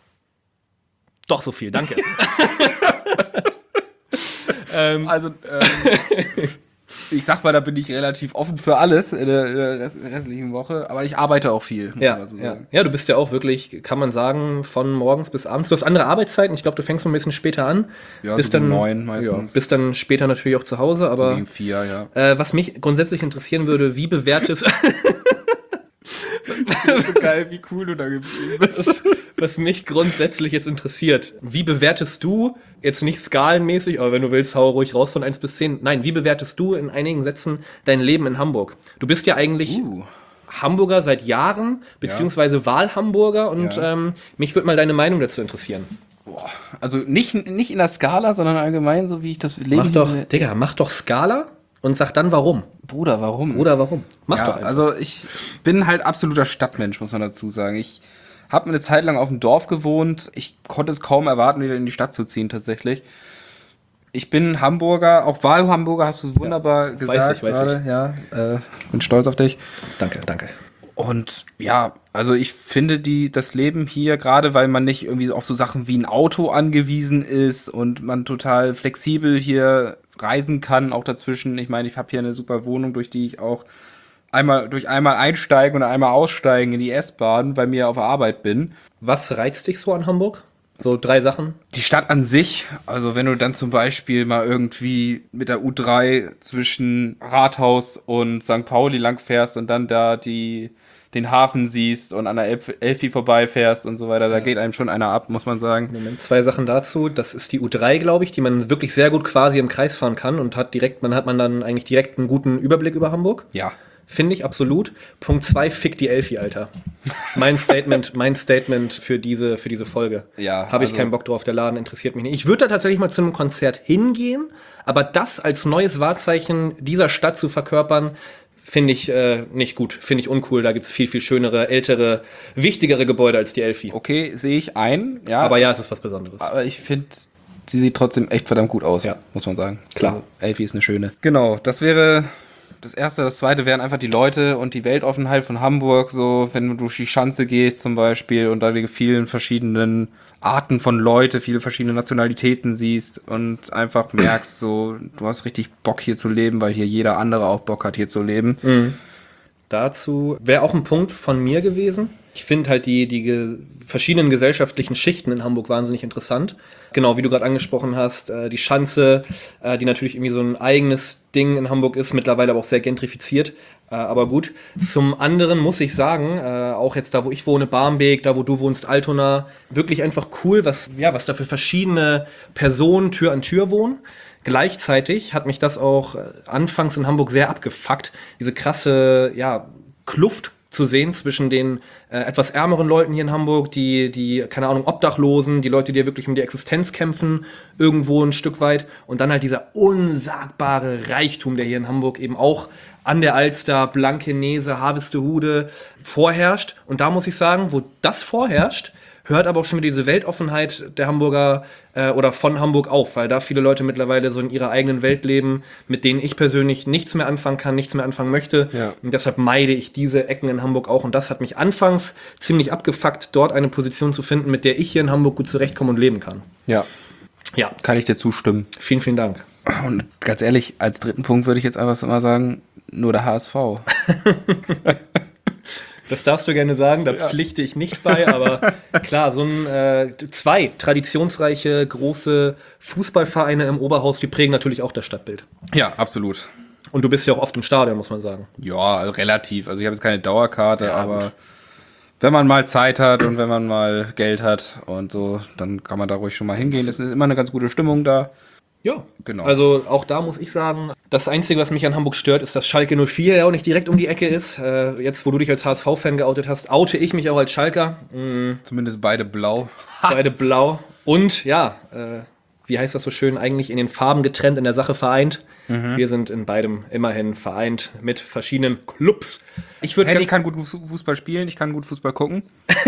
Doch so viel, danke. ähm, Also, ähm, ich sag mal, da bin ich relativ offen für alles in der, in der rest- restlichen Woche, aber ich arbeite auch viel, muss Ja, man so ja. sagen. ja, du bist ja auch wirklich, kann man sagen, von morgens bis abends. Du hast andere Arbeitszeiten. Ich glaube, du fängst noch ein bisschen später an. Ja, bist so um dann neun meistens. Ja, bist dann später natürlich auch zu Hause. So Aber gegen vier, ja. äh, was mich grundsätzlich interessieren würde, wie bewertest So geil, wie cool du da geschrieben bist. was mich grundsätzlich jetzt interessiert, wie bewertest du, jetzt nicht skalenmäßig, aber wenn du willst, hau ruhig raus von eins bis zehn. Nein, wie bewertest du in einigen Sätzen dein Leben in Hamburg? Du bist ja eigentlich Uh. Hamburger seit Jahren, beziehungsweise Wahlhamburger und Ja. ähm, mich würde mal deine Meinung dazu interessieren. Boah. Also nicht, nicht in der Skala, sondern allgemein, so wie ich das Leben... Mach doch, Digga, mach doch Skala und sag dann warum. Bruder, warum? Oder warum? Mach ja, doch einfach. also ich bin halt absoluter Stadtmensch, muss man dazu sagen. Ich habe eine Zeit lang auf dem Dorf gewohnt. Ich konnte es kaum erwarten, wieder in die Stadt zu ziehen, tatsächlich. Ich bin Hamburger, auch Wahlhamburger, hast du wunderbar weiß gesagt. ich, weiß gerade. Ja, äh, bin stolz auf dich. Danke, danke. Und ja, also ich finde die, das Leben hier, gerade weil man nicht irgendwie auf so Sachen wie ein Auto angewiesen ist und man total flexibel hier reisen kann, auch dazwischen. Ich meine, ich habe hier eine super Wohnung, durch die ich auch einmal durch einmal einsteigen und einmal aussteigen in die S-Bahn bei mir auf der Arbeit bin. Was reizt dich so an Hamburg? So drei Sachen. Die Stadt an sich, also wenn du dann zum Beispiel mal irgendwie mit der U drei zwischen Rathaus und Sankt Pauli langfährst und dann da die den Hafen siehst und an der Elf- Elfi vorbeifährst und so weiter. Da ja. geht einem schon einer ab, muss man sagen. Moment, zwei Sachen dazu. Das ist die U drei, glaube ich, die man wirklich sehr gut quasi im Kreis fahren kann und hat direkt, man hat man dann eigentlich direkt einen guten Überblick über Hamburg. Ja. Finde ich, absolut. Punkt zwei, fick die Elfi, Alter. Mein Statement, mein Statement für diese, für diese Folge. Ja. Habe ich also keinen Bock drauf, der Laden interessiert mich nicht. Ich würde da tatsächlich mal zu einem Konzert hingehen, aber das als neues Wahrzeichen dieser Stadt zu verkörpern, finde ich äh, nicht gut, finde ich uncool. Da gibt es viel, viel schönere, ältere, wichtigere Gebäude als die Elfi. Okay, sehe ich ein. Ja. Aber ja, es ist was Besonderes. Aber ich finde, sie sieht trotzdem echt verdammt gut aus, ja. muss man sagen. Klar. Also, Elfi ist eine schöne. Genau, das wäre das Erste. Das Zweite wären einfach die Leute und die Weltoffenheit von Hamburg. So, wenn du durch die Schanze gehst zum Beispiel und da die vielen verschiedenen Arten von Leute, viele verschiedene Nationalitäten siehst und einfach merkst, so, du hast richtig Bock hier zu leben, weil hier jeder andere auch Bock hat, hier zu leben. Mhm. Dazu wäre auch ein Punkt von mir gewesen. Ich finde halt die, die ge- verschiedenen gesellschaftlichen Schichten in Hamburg wahnsinnig interessant. Genau, wie du gerade angesprochen hast, äh, die Schanze, äh, die natürlich irgendwie so ein eigenes Ding in Hamburg ist, mittlerweile aber auch sehr gentrifiziert. Äh, aber gut. Zum anderen muss ich sagen, äh, auch jetzt da, wo ich wohne, Barmbek, da, wo du wohnst, Altona, wirklich einfach cool, was, ja, was da für verschiedene Personen Tür an Tür wohnen. Gleichzeitig hat mich das auch äh, anfangs in Hamburg sehr abgefuckt, diese krasse, ja, Kluft zu sehen zwischen den äh, etwas ärmeren Leuten hier in Hamburg, die, die, keine Ahnung, Obdachlosen, die Leute, die wirklich um die Existenz kämpfen, irgendwo ein Stück weit. Und dann halt dieser unsagbare Reichtum, der hier in Hamburg eben auch an der Alster, Blankenese, Harvestehude vorherrscht. Und da muss ich sagen, wo das vorherrscht, hört aber auch schon wieder diese Weltoffenheit der Hamburger äh, oder von Hamburg auf, weil da viele Leute mittlerweile so in ihrer eigenen Welt leben, mit denen ich persönlich nichts mehr anfangen kann, nichts mehr anfangen möchte. Ja. Und deshalb meide ich diese Ecken in Hamburg auch. Und das hat mich anfangs ziemlich abgefuckt, dort eine Position zu finden, mit der ich hier in Hamburg gut zurechtkomme und leben kann. Ja. Ja. Kann ich dir zustimmen. Vielen, vielen Dank. Und ganz ehrlich, als dritten Punkt würde ich jetzt einfach mal sagen, nur der H S V. Das darfst du gerne sagen, da ja. pflichte ich nicht bei, aber klar, so ein äh, zwei traditionsreiche, große Fußballvereine im Oberhaus, die prägen natürlich auch das Stadtbild. Ja, absolut. Und du bist ja auch oft im Stadion, muss man sagen. Ja, relativ. Also ich habe jetzt keine Dauerkarte, ja, aber gut. Wenn man mal Zeit hat und wenn man mal Geld hat und so, dann kann man da ruhig schon mal hingehen. Es ist immer eine ganz gute Stimmung da. Ja, genau. Also auch da muss ich sagen, das Einzige, was mich an Hamburg stört, ist, dass Schalke null vier ja auch nicht direkt um die Ecke ist. Äh, jetzt, wo du dich als H S V-Fan geoutet hast, oute ich mich auch als Schalker. Mhm. Zumindest beide blau. Beide blau. Und ja, äh, wie heißt das so schön, eigentlich in den Farben getrennt, in der Sache vereint. Mhm. Wir sind in beidem immerhin vereint mit verschiedenen Clubs. Ich würde Henny kann gut Fußball spielen, ich kann gut Fußball gucken.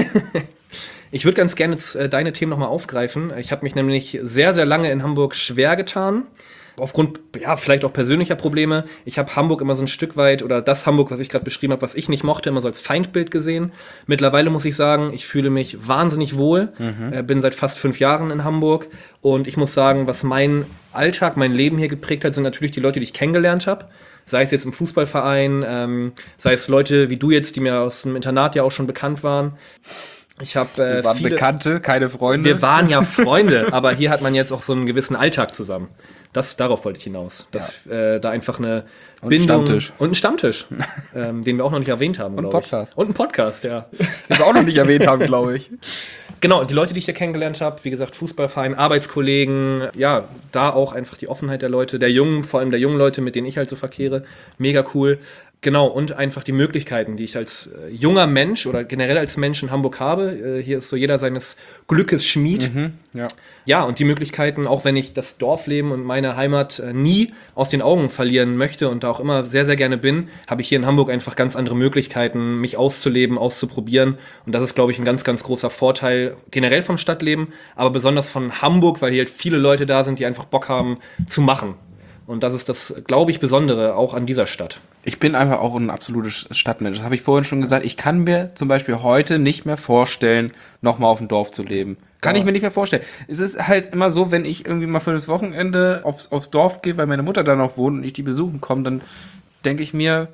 Ich würde ganz gerne äh, deine Themen nochmal aufgreifen. Ich habe mich nämlich sehr, sehr lange in Hamburg schwer getan. Aufgrund, ja, vielleicht auch persönlicher Probleme. Ich habe Hamburg immer so ein Stück weit, oder das Hamburg, was ich gerade beschrieben habe, was ich nicht mochte, immer so als Feindbild gesehen. Mittlerweile muss ich sagen, ich fühle mich wahnsinnig wohl. Mhm. Äh, bin seit fast fünf Jahren in Hamburg. Und ich muss sagen, was mein Alltag, mein Leben hier geprägt hat, sind natürlich die Leute, die ich kennengelernt habe. Sei es jetzt im Fußballverein, ähm, sei es Leute wie du jetzt, die mir aus dem Internat ja auch schon bekannt waren. Ich habe äh, Wir waren viele Bekannte, keine Freunde. Wir waren ja Freunde, aber hier hat man jetzt auch so einen gewissen Alltag zusammen. Das, darauf wollte ich hinaus. Dass ja. äh, da einfach eine und Bindung... Ein Stammtisch. Und ein Stammtisch. ähm, den wir auch noch nicht erwähnt haben, Und ein Podcast. Ich. Und ein Podcast, ja. Den wir auch noch nicht erwähnt haben, glaube ich. Genau, die Leute, die ich hier kennengelernt habe, wie gesagt, Fußballverein, Arbeitskollegen, ja, da auch einfach die Offenheit der Leute, der jungen, vor allem der jungen Leute, mit denen ich halt so verkehre, mega cool. Genau, und einfach die Möglichkeiten, die ich als äh, junger Mensch oder generell als Mensch in Hamburg habe. Äh, hier ist so jeder seines Glückes Schmied. Mhm, ja. Ja, und die Möglichkeiten, auch wenn ich das Dorfleben und meine Heimat äh, nie aus den Augen verlieren möchte und da auch immer sehr, sehr gerne bin, habe ich hier in Hamburg einfach ganz andere Möglichkeiten, mich auszuleben, auszuprobieren. Und das ist, glaube ich, ein ganz, ganz großer Vorteil generell vom Stadtleben, aber besonders von Hamburg, weil hier halt viele Leute da sind, die einfach Bock haben zu machen. Und das ist das, glaube ich, Besondere auch an dieser Stadt. Ich bin einfach auch ein absolutes Stadtmensch. Das habe ich vorhin schon gesagt. Ich kann mir zum Beispiel heute nicht mehr vorstellen, nochmal auf dem Dorf zu leben. Kann ja. ich mir nicht mehr vorstellen. Es ist halt immer so, wenn ich irgendwie mal für das Wochenende aufs, aufs Dorf gehe, weil meine Mutter da noch wohnt und ich die besuchen komme, dann denke ich mir,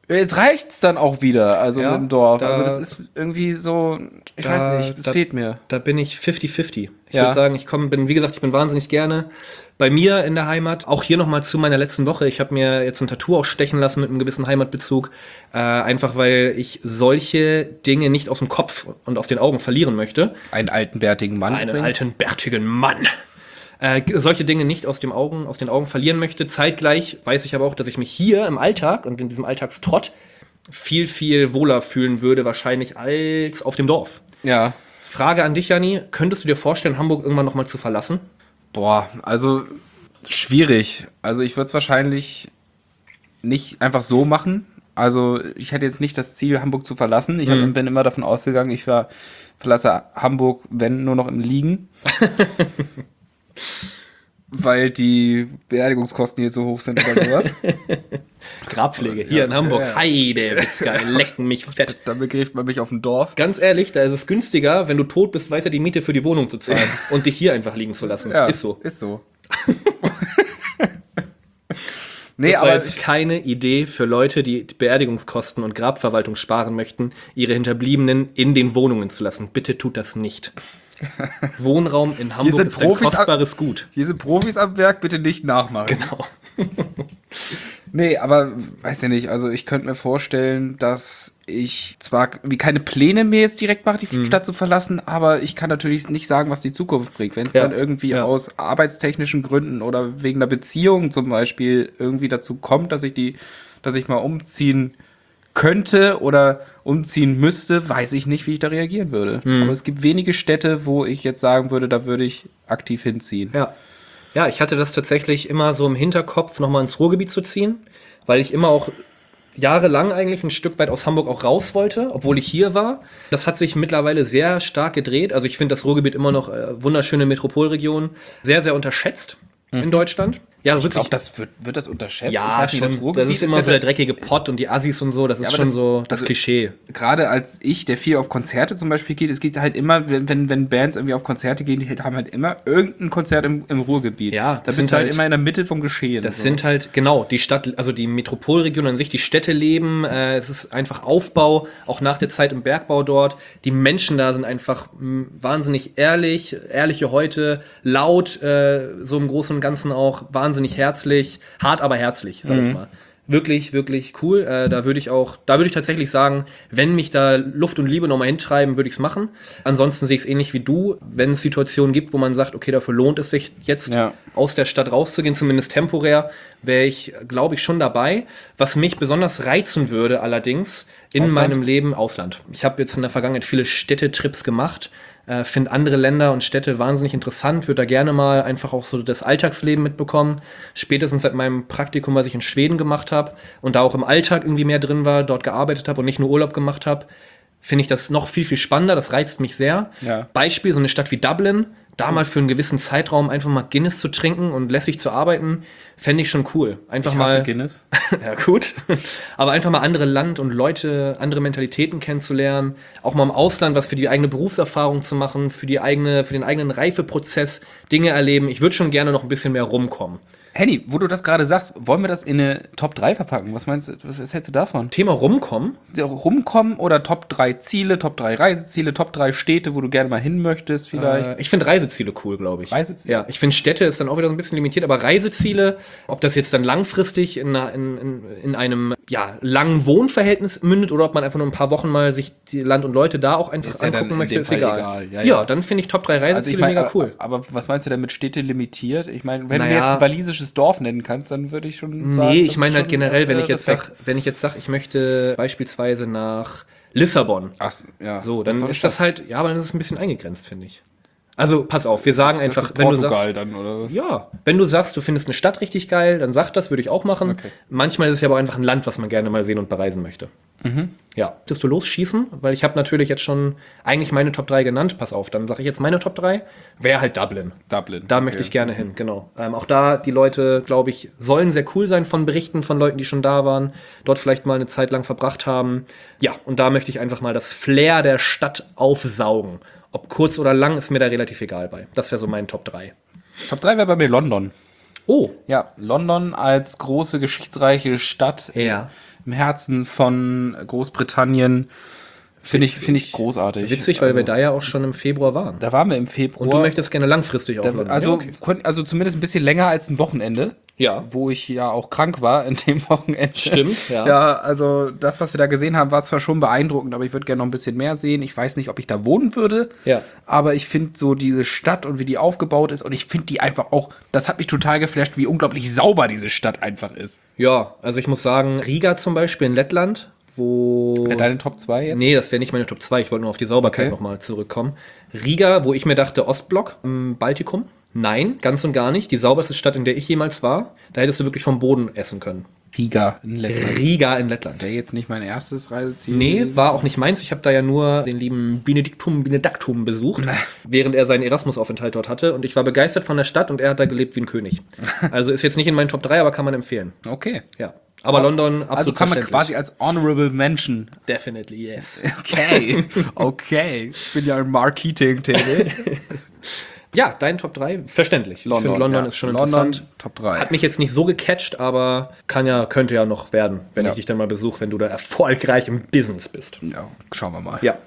Jetzt reicht's dann auch wieder, also Ja, mit dem Dorf. da- Also das ist irgendwie so, ich Da- weiß nicht, es da- fehlt mir. Da bin ich fifty fifty. Ich Ja. würde sagen, ich komme, bin, wie gesagt, ich bin wahnsinnig gerne bei mir in der Heimat. Auch hier nochmal zu meiner letzten Woche. Ich habe mir jetzt ein Tattoo auch stechen lassen mit einem gewissen Heimatbezug. Äh, einfach weil ich solche Dinge nicht aus dem Kopf und aus den Augen verlieren möchte. Einen alten, bärtigen Mann. Einen übrigens. alten, bärtigen Mann. Äh, solche Dinge nicht aus, dem Augen, aus den Augen verlieren möchte. Zeitgleich weiß ich aber auch, dass ich mich hier im Alltag und in diesem Alltagstrott viel, viel wohler fühlen würde, wahrscheinlich als auf dem Dorf. Ja. Frage an dich, Janni. Könntest du dir vorstellen, Hamburg irgendwann nochmal zu verlassen? Boah, also schwierig. Also ich würde es wahrscheinlich nicht einfach so machen. Also ich hätte jetzt nicht das Ziel, Hamburg zu verlassen. Ich hab, Mhm. bin immer davon ausgegangen, ich ver verlasse Hamburg, wenn nur noch im Liegen. Weil die Beerdigungskosten hier so hoch sind oder sowas. Grabpflege hier in Hamburg. ja. Heide, Witzka, lecken mich fett. Dann begräbt man mich auf dem Dorf. Ganz ehrlich, da ist es günstiger, wenn du tot bist, weiter die Miete für die Wohnung zu zahlen und dich hier einfach liegen zu lassen. Ja, Ist so. Ist so. nee, Das war aber jetzt keine Idee für Leute, die Beerdigungskosten und Grabverwaltung sparen möchten, ihre Hinterbliebenen in den Wohnungen zu lassen. Bitte tut das nicht. Wohnraum in Hamburg sind ist ein Profis ab- kostbares Gut. hier sind Profis am Werk, bitte nicht nachmachen. Genau. Nee, aber weiß ja nicht, also ich könnte mir vorstellen, dass ich zwar wie keine Pläne mir jetzt direkt mache, die Mhm. Stadt zu verlassen, aber ich kann natürlich nicht sagen, was die Zukunft bringt. Wenn es Ja, dann irgendwie ja. aus arbeitstechnischen Gründen oder wegen einer Beziehung zum Beispiel irgendwie dazu kommt, dass ich die, dass ich mal umziehen könnte oder umziehen müsste, weiß ich nicht, wie ich da reagieren würde. Mhm. Aber es gibt wenige Städte, wo ich jetzt sagen würde, da würde ich aktiv hinziehen. Ja. Ja, ich hatte das tatsächlich immer so im Hinterkopf, nochmal ins Ruhrgebiet zu ziehen, weil ich immer auch jahrelang eigentlich ein Stück weit aus Hamburg auch raus wollte, obwohl ich hier war. Das hat sich mittlerweile sehr stark gedreht. Also ich finde das Ruhrgebiet immer noch äh, wunderschöne Metropolregion, sehr, sehr unterschätzt in Deutschland. Ja, Ich wirklich. glaube, das wird, wird das unterschätzt. Ich ja, weiß nicht, schon, das, Ruhrgebiet ist immer ja so der da- dreckige Pott und die Assis und so, das ist aber schon das- so das also- Klischee. Gerade als ich, der viel auf Konzerte zum Beispiel geht, es gibt halt immer, wenn, wenn, wenn Bands irgendwie auf Konzerte gehen, die haben halt immer irgendein Konzert im, im Ruhrgebiet. Ja, da das bist sind du halt halt- immer in der Mitte vom Geschehen. Das so. sind halt, genau, die Stadt, also die Metropolregion an sich, die Städte leben, äh, es ist einfach Aufbau, auch nach der Zeit im Bergbau dort. Die Menschen da sind einfach mh, wahnsinnig ehrlich, ehrliche Häute, laut, äh, so im Großen und Ganzen auch, wahnsinnig herzlich, hart, aber herzlich, sag ich mal. Wirklich, wirklich cool. Äh, da würde ich auch, da würde ich tatsächlich sagen, wenn mich da Luft und Liebe nochmal hintreiben, würde ich es machen. Ansonsten sehe ich es ähnlich wie du. Wenn es Situationen gibt, wo man sagt, okay, dafür lohnt es sich jetzt Ja. aus der Stadt rauszugehen, zumindest temporär, wäre ich, glaube ich, schon dabei. Was mich besonders reizen würde allerdings in Ausland? meinem Leben Ausland. Ich habe jetzt in der Vergangenheit viele Städtetrips gemacht, äh, finde andere Länder und Städte wahnsinnig interessant, würde da gerne mal einfach auch so das Alltagsleben mitbekommen. Spätestens seit meinem Praktikum, was ich in Schweden gemacht habe und da auch im Alltag irgendwie mehr drin war, dort gearbeitet habe und nicht nur Urlaub gemacht habe, finde ich das noch viel, viel spannender. Das reizt mich sehr. Ja. Beispiel, so eine Stadt wie Dublin, da mal für einen gewissen Zeitraum einfach mal Guinness zu trinken und lässig zu arbeiten, fände ich schon cool. Einfach Ich hasse mal. Guinness. Ja, gut. Aber einfach mal andere Land und Leute, andere Mentalitäten kennenzulernen, auch mal im Ausland was für die eigene Berufserfahrung zu machen, für die eigene, für den eigenen Reifeprozess Dinge erleben. Ich würde schon gerne noch ein bisschen mehr rumkommen. Henny, wo du das gerade sagst, wollen wir das in eine Top drei verpacken? Was meinst du, was, was hältst du davon? Thema rumkommen. Rumkommen oder Top drei Ziele, Top drei Reiseziele, Top drei Städte, wo du gerne mal hin möchtest vielleicht? Äh, ich finde Reiseziele cool, glaube ich. Reiseziele? Ja, ich finde Städte ist dann auch wieder so ein bisschen limitiert, aber Reiseziele, ob das jetzt dann langfristig in, einer, in, in, in einem ja, langen Wohnverhältnis mündet oder ob man einfach nur ein paar Wochen mal sich die Land und Leute da auch einfach Ist ja dann angucken in möchte, dem ist Fall egal. egal. Ja, Ja, ja. dann finde ich Top drei Reiseziele Also ich mein, mega cool. Aber, aber was meinst du damit Städte limitiert? Ich meine, wenn du mir Naja. jetzt ein walisisches Dorf nennen kannst, dann würde ich schon sagen, Nee, das ich ist meine halt schon, generell, wenn äh, ich jetzt Respekt. sag, wenn ich jetzt sag, ich möchte beispielsweise nach Lissabon. Ach, ja. So, Das dann soll ist schon- das halt, ja, aber dann ist es ein bisschen eingegrenzt, finde ich. Also, pass auf, wir sagen Das einfach, ist wenn du sagst, Portugal dann, oder was? ja, wenn du sagst, du findest eine Stadt richtig geil, dann sag das, würde ich auch machen. Okay. Manchmal ist es ja aber auch einfach ein Land, was man gerne mal sehen und bereisen möchte. Mhm. Ja, willst du losschießen? Weil ich habe natürlich jetzt schon eigentlich meine Top drei genannt. Pass auf, dann sage ich jetzt meine Top drei. Wäre halt Dublin. Dublin. Da okay. möchte ich gerne hin, genau. Ähm, auch da, die Leute, glaube ich, sollen sehr cool sein von Berichten von Leuten, die schon da waren, dort vielleicht mal eine Zeit lang verbracht haben. Ja, und da möchte ich einfach mal das Flair der Stadt aufsaugen. Ob kurz oder lang, ist mir da relativ egal bei. Das wäre so mein Top drei. Top drei wäre bei mir London. Oh, Ja, London als große, geschichtsreiche Stadt Ja. im Herzen von Großbritannien. Finde ich, finde ich großartig. Witzig, weil also, wir da ja auch schon im Februar waren. Da waren wir im Februar. Und du möchtest gerne langfristig auch. Da, also, ja, okay. also zumindest ein bisschen länger als ein Wochenende. Ja. Wo ich ja auch krank war in dem Wochenende. Stimmt, ja. Ja, also das, was wir da gesehen haben, war zwar schon beeindruckend, aber ich würde gerne noch ein bisschen mehr sehen. Ich weiß nicht, ob ich da wohnen würde. Ja. Aber ich finde so diese Stadt und wie die aufgebaut ist und ich finde die einfach auch, das hat mich total geflasht, wie unglaublich sauber diese Stadt einfach ist. Ja, also ich muss sagen, Riga zum Beispiel in Lettland, wo... Ja, deine Top zwei jetzt? Nee, das wäre nicht meine Top zwei. Ich wollte nur auf die Sauberkeit Okay. nochmal zurückkommen. Riga, wo ich mir dachte, Ostblock im Baltikum. Nein, ganz und gar nicht. Die sauberste Stadt, in der ich jemals war. Da hättest du wirklich vom Boden essen können. Riga in Lettland. Riga in Lettland. Wäre jetzt nicht mein erstes Reiseziel. Nee, war auch nicht meins. Ich habe da ja nur den lieben Benediktum Benedaktum besucht, während er seinen Erasmus-Aufenthalt dort hatte. Und ich war begeistert von der Stadt und er hat da gelebt wie ein König. Also ist jetzt nicht in meinen Top drei, aber kann man empfehlen. Okay. Ja. Aber London, absolut Also kann man verständlich. quasi als Honorable Mention. Definitely, yes. Okay. Okay. Ich bin ja im Marketing tätig. Ja, dein Top drei, verständlich. London, ich finde, London ja. ist schon London, interessant. Top drei. Hat mich jetzt nicht so gecatcht, aber kann ja, könnte ja noch werden, wenn Ja. ich dich dann mal besuche, wenn du da erfolgreich im Business bist. Ja, schauen wir mal. Ja.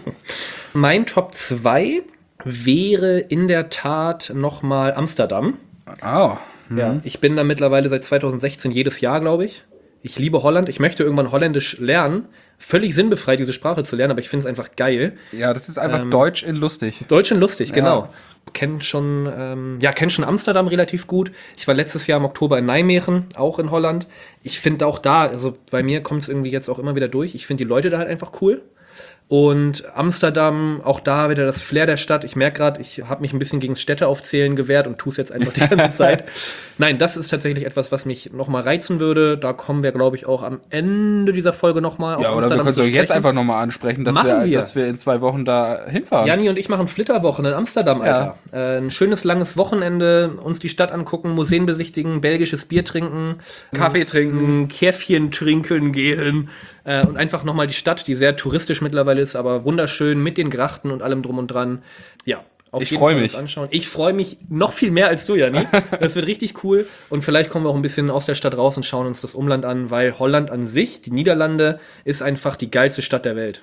Mein Top zwei wäre in der Tat nochmal Amsterdam. Oh. Ja, ich bin da mittlerweile seit zwanzig sechzehn jedes Jahr, glaube ich. Ich liebe Holland. Ich möchte irgendwann Holländisch lernen. Völlig sinnbefreit, diese Sprache zu lernen, aber ich finde es einfach geil. Ja, das ist einfach Ähm, Deutsch in lustig. Deutsch und lustig, genau. Ja. Kenn schon, ähm, ja, kenn schon Amsterdam relativ gut. Ich war letztes Jahr im Oktober in Nijmegen, auch in Holland. Ich finde auch da, also bei mir kommt es irgendwie jetzt auch immer wieder durch. Ich finde die Leute da halt einfach cool. Und Amsterdam, auch da wieder das Flair der Stadt. Ich merke gerade, ich habe mich ein bisschen gegen das Städteaufzählen gewehrt und tue es jetzt einfach die ganze Zeit. Nein, das ist tatsächlich etwas, was mich nochmal reizen würde. Da kommen wir, glaube ich, auch am Ende dieser Folge nochmal Ja, oder wir können es doch jetzt einfach nochmal ansprechen, dass Machen wir, wir. dass wir in zwei Wochen da hinfahren. Janni und ich machen Flitterwochen in Amsterdam, Alter. Äh, ein schönes, langes Wochenende, uns die Stadt angucken, Museen besichtigen, belgisches Bier trinken, Kaffee trinken. ein Käffchen trinken gehen äh, und einfach nochmal die Stadt, die sehr touristisch mittlerweile ist, aber wunderschön mit den Grachten und allem drum und dran. Ja, auf Ich jeden freu Fall mich. uns anschauen. Ich freue mich noch viel mehr als du, Janni. Das wird richtig cool. Und vielleicht kommen wir auch ein bisschen aus der Stadt raus und schauen uns das Umland an, weil Holland an sich, die Niederlande, ist einfach die geilste Stadt der Welt.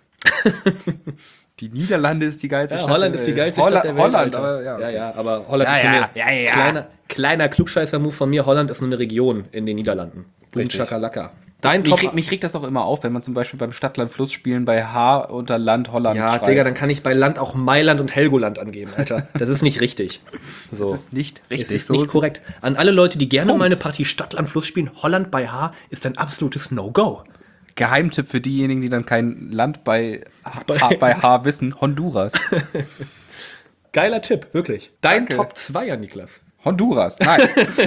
Die Niederlande ist die geilste Ja, Stadt Holland der ist die Welt. geilste Holland, Stadt der Welt. Holland, Alter. aber ja. ja, okay. ja, aber Holland Ja, ist nur ja, eine ja, ja. kleiner, kleiner Klugscheißer-Move von mir. Holland ist nur eine Region in den Niederlanden. Boom, Richtig. Chakalaka. Dein Mich, Top. regt- mich regt das auch immer auf, wenn man zum Beispiel beim Stadt-Land-Fluss-Spielen bei H unter Land Holland Ja, schreibt. Digga, dann kann ich bei Land auch Mailand und Helgoland angeben, Alter. Das ist nicht richtig. So. Das ist nicht richtig. Es ist So nicht ist- korrekt. An alle Leute, die gerne Punkt. mal eine Partie Stadt-Land Fluss spielen, Holland bei H ist ein absolutes No-Go. Geheimtipp für diejenigen, die dann kein Land bei H, Bei- H, bei H wissen. Honduras. Geiler Tipp, wirklich. Dein Danke. Top zwei, ja, Niklas. Honduras. Nein.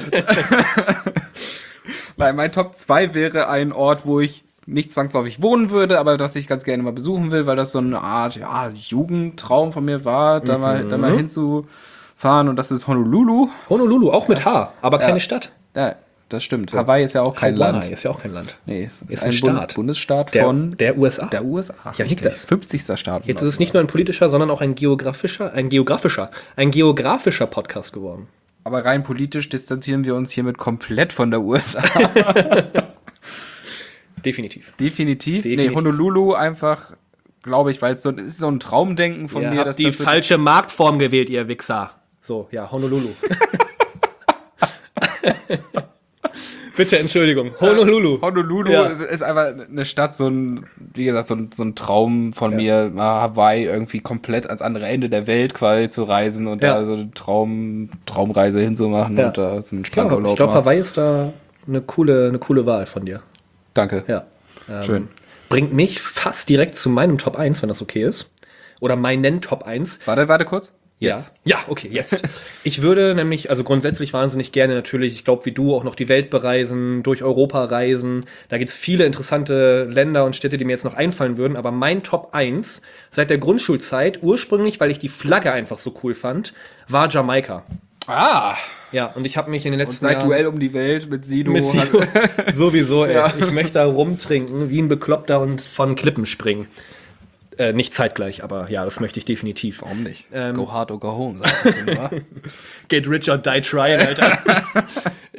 Nein, mein Top zwei wäre ein Ort, wo ich nicht zwangsläufig wohnen würde, aber das ich ganz gerne mal besuchen will, weil das so eine Art ja, Jugendtraum von mir war, da, mal, da mal hinzufahren. Und das ist Honolulu. Honolulu, auch mit H, aber keine Stadt. Ja, das stimmt. Hawaii ist ja auch kein Hawaii Land. ist ja auch kein Land. Nee, es ist, Ist ein, ein Bund- Staat. Bundesstaat Der, von der U S A. der U S A. Ja, richtig. Niklas. fünfzigster Staat. Jetzt ist es nicht nur ein politischer, sondern auch ein geografischer, ein geografischer, ein geografischer Podcast geworden. Aber rein politisch distanzieren wir uns hiermit komplett von der U S A. Definitiv. Definitiv. Definitiv. Nee, Honolulu einfach, glaube ich, weil es so, es ist so ein Traumdenken von Ihr mir. habt dass die das so- falsche Marktform gewählt, ihr Wichser. So, ja, Honolulu. Bitte, Entschuldigung. Honolulu. Honolulu Ja. ist, ist einfach eine Stadt, so ein, wie gesagt, so ein, so ein Traum von mir, mal Hawaii irgendwie komplett ans andere Ende der Welt quasi zu reisen und Ja. da so eine Traum, Traumreise hinzumachen Ja. und da so einen Ja, Strandurlaub ich glaube, machen. Hawaii ist da eine coole, eine coole Wahl von dir. Danke. Ja. Ähm, Schön. Bringt mich fast direkt zu meinem Top eins, wenn das okay ist. Oder meinen Top eins. Warte, warte kurz. Jetzt. Ja, ja, okay, jetzt. Ich würde nämlich, also grundsätzlich wahnsinnig gerne natürlich, ich glaube, wie du, auch noch die Welt bereisen, durch Europa reisen. Da gibt es viele interessante Länder und Städte, die mir jetzt noch einfallen würden. Aber mein Top eins seit der Grundschulzeit, ursprünglich, weil ich die Flagge einfach so cool fand, war Jamaika. Ah, Ja, und ich habe mich in den letzten seit Jahren... Duell um die Welt mit Sido. Mit Sido. Sowieso, ey. Ja. Ich möchte da rumtrinken, wie ein Bekloppter und von Klippen springen. Äh, nicht zeitgleich, aber ja, das möchte ich definitiv. Warum nicht? Ähm, go hard or go home, sagt das immer. Get rich or die trying, Alter.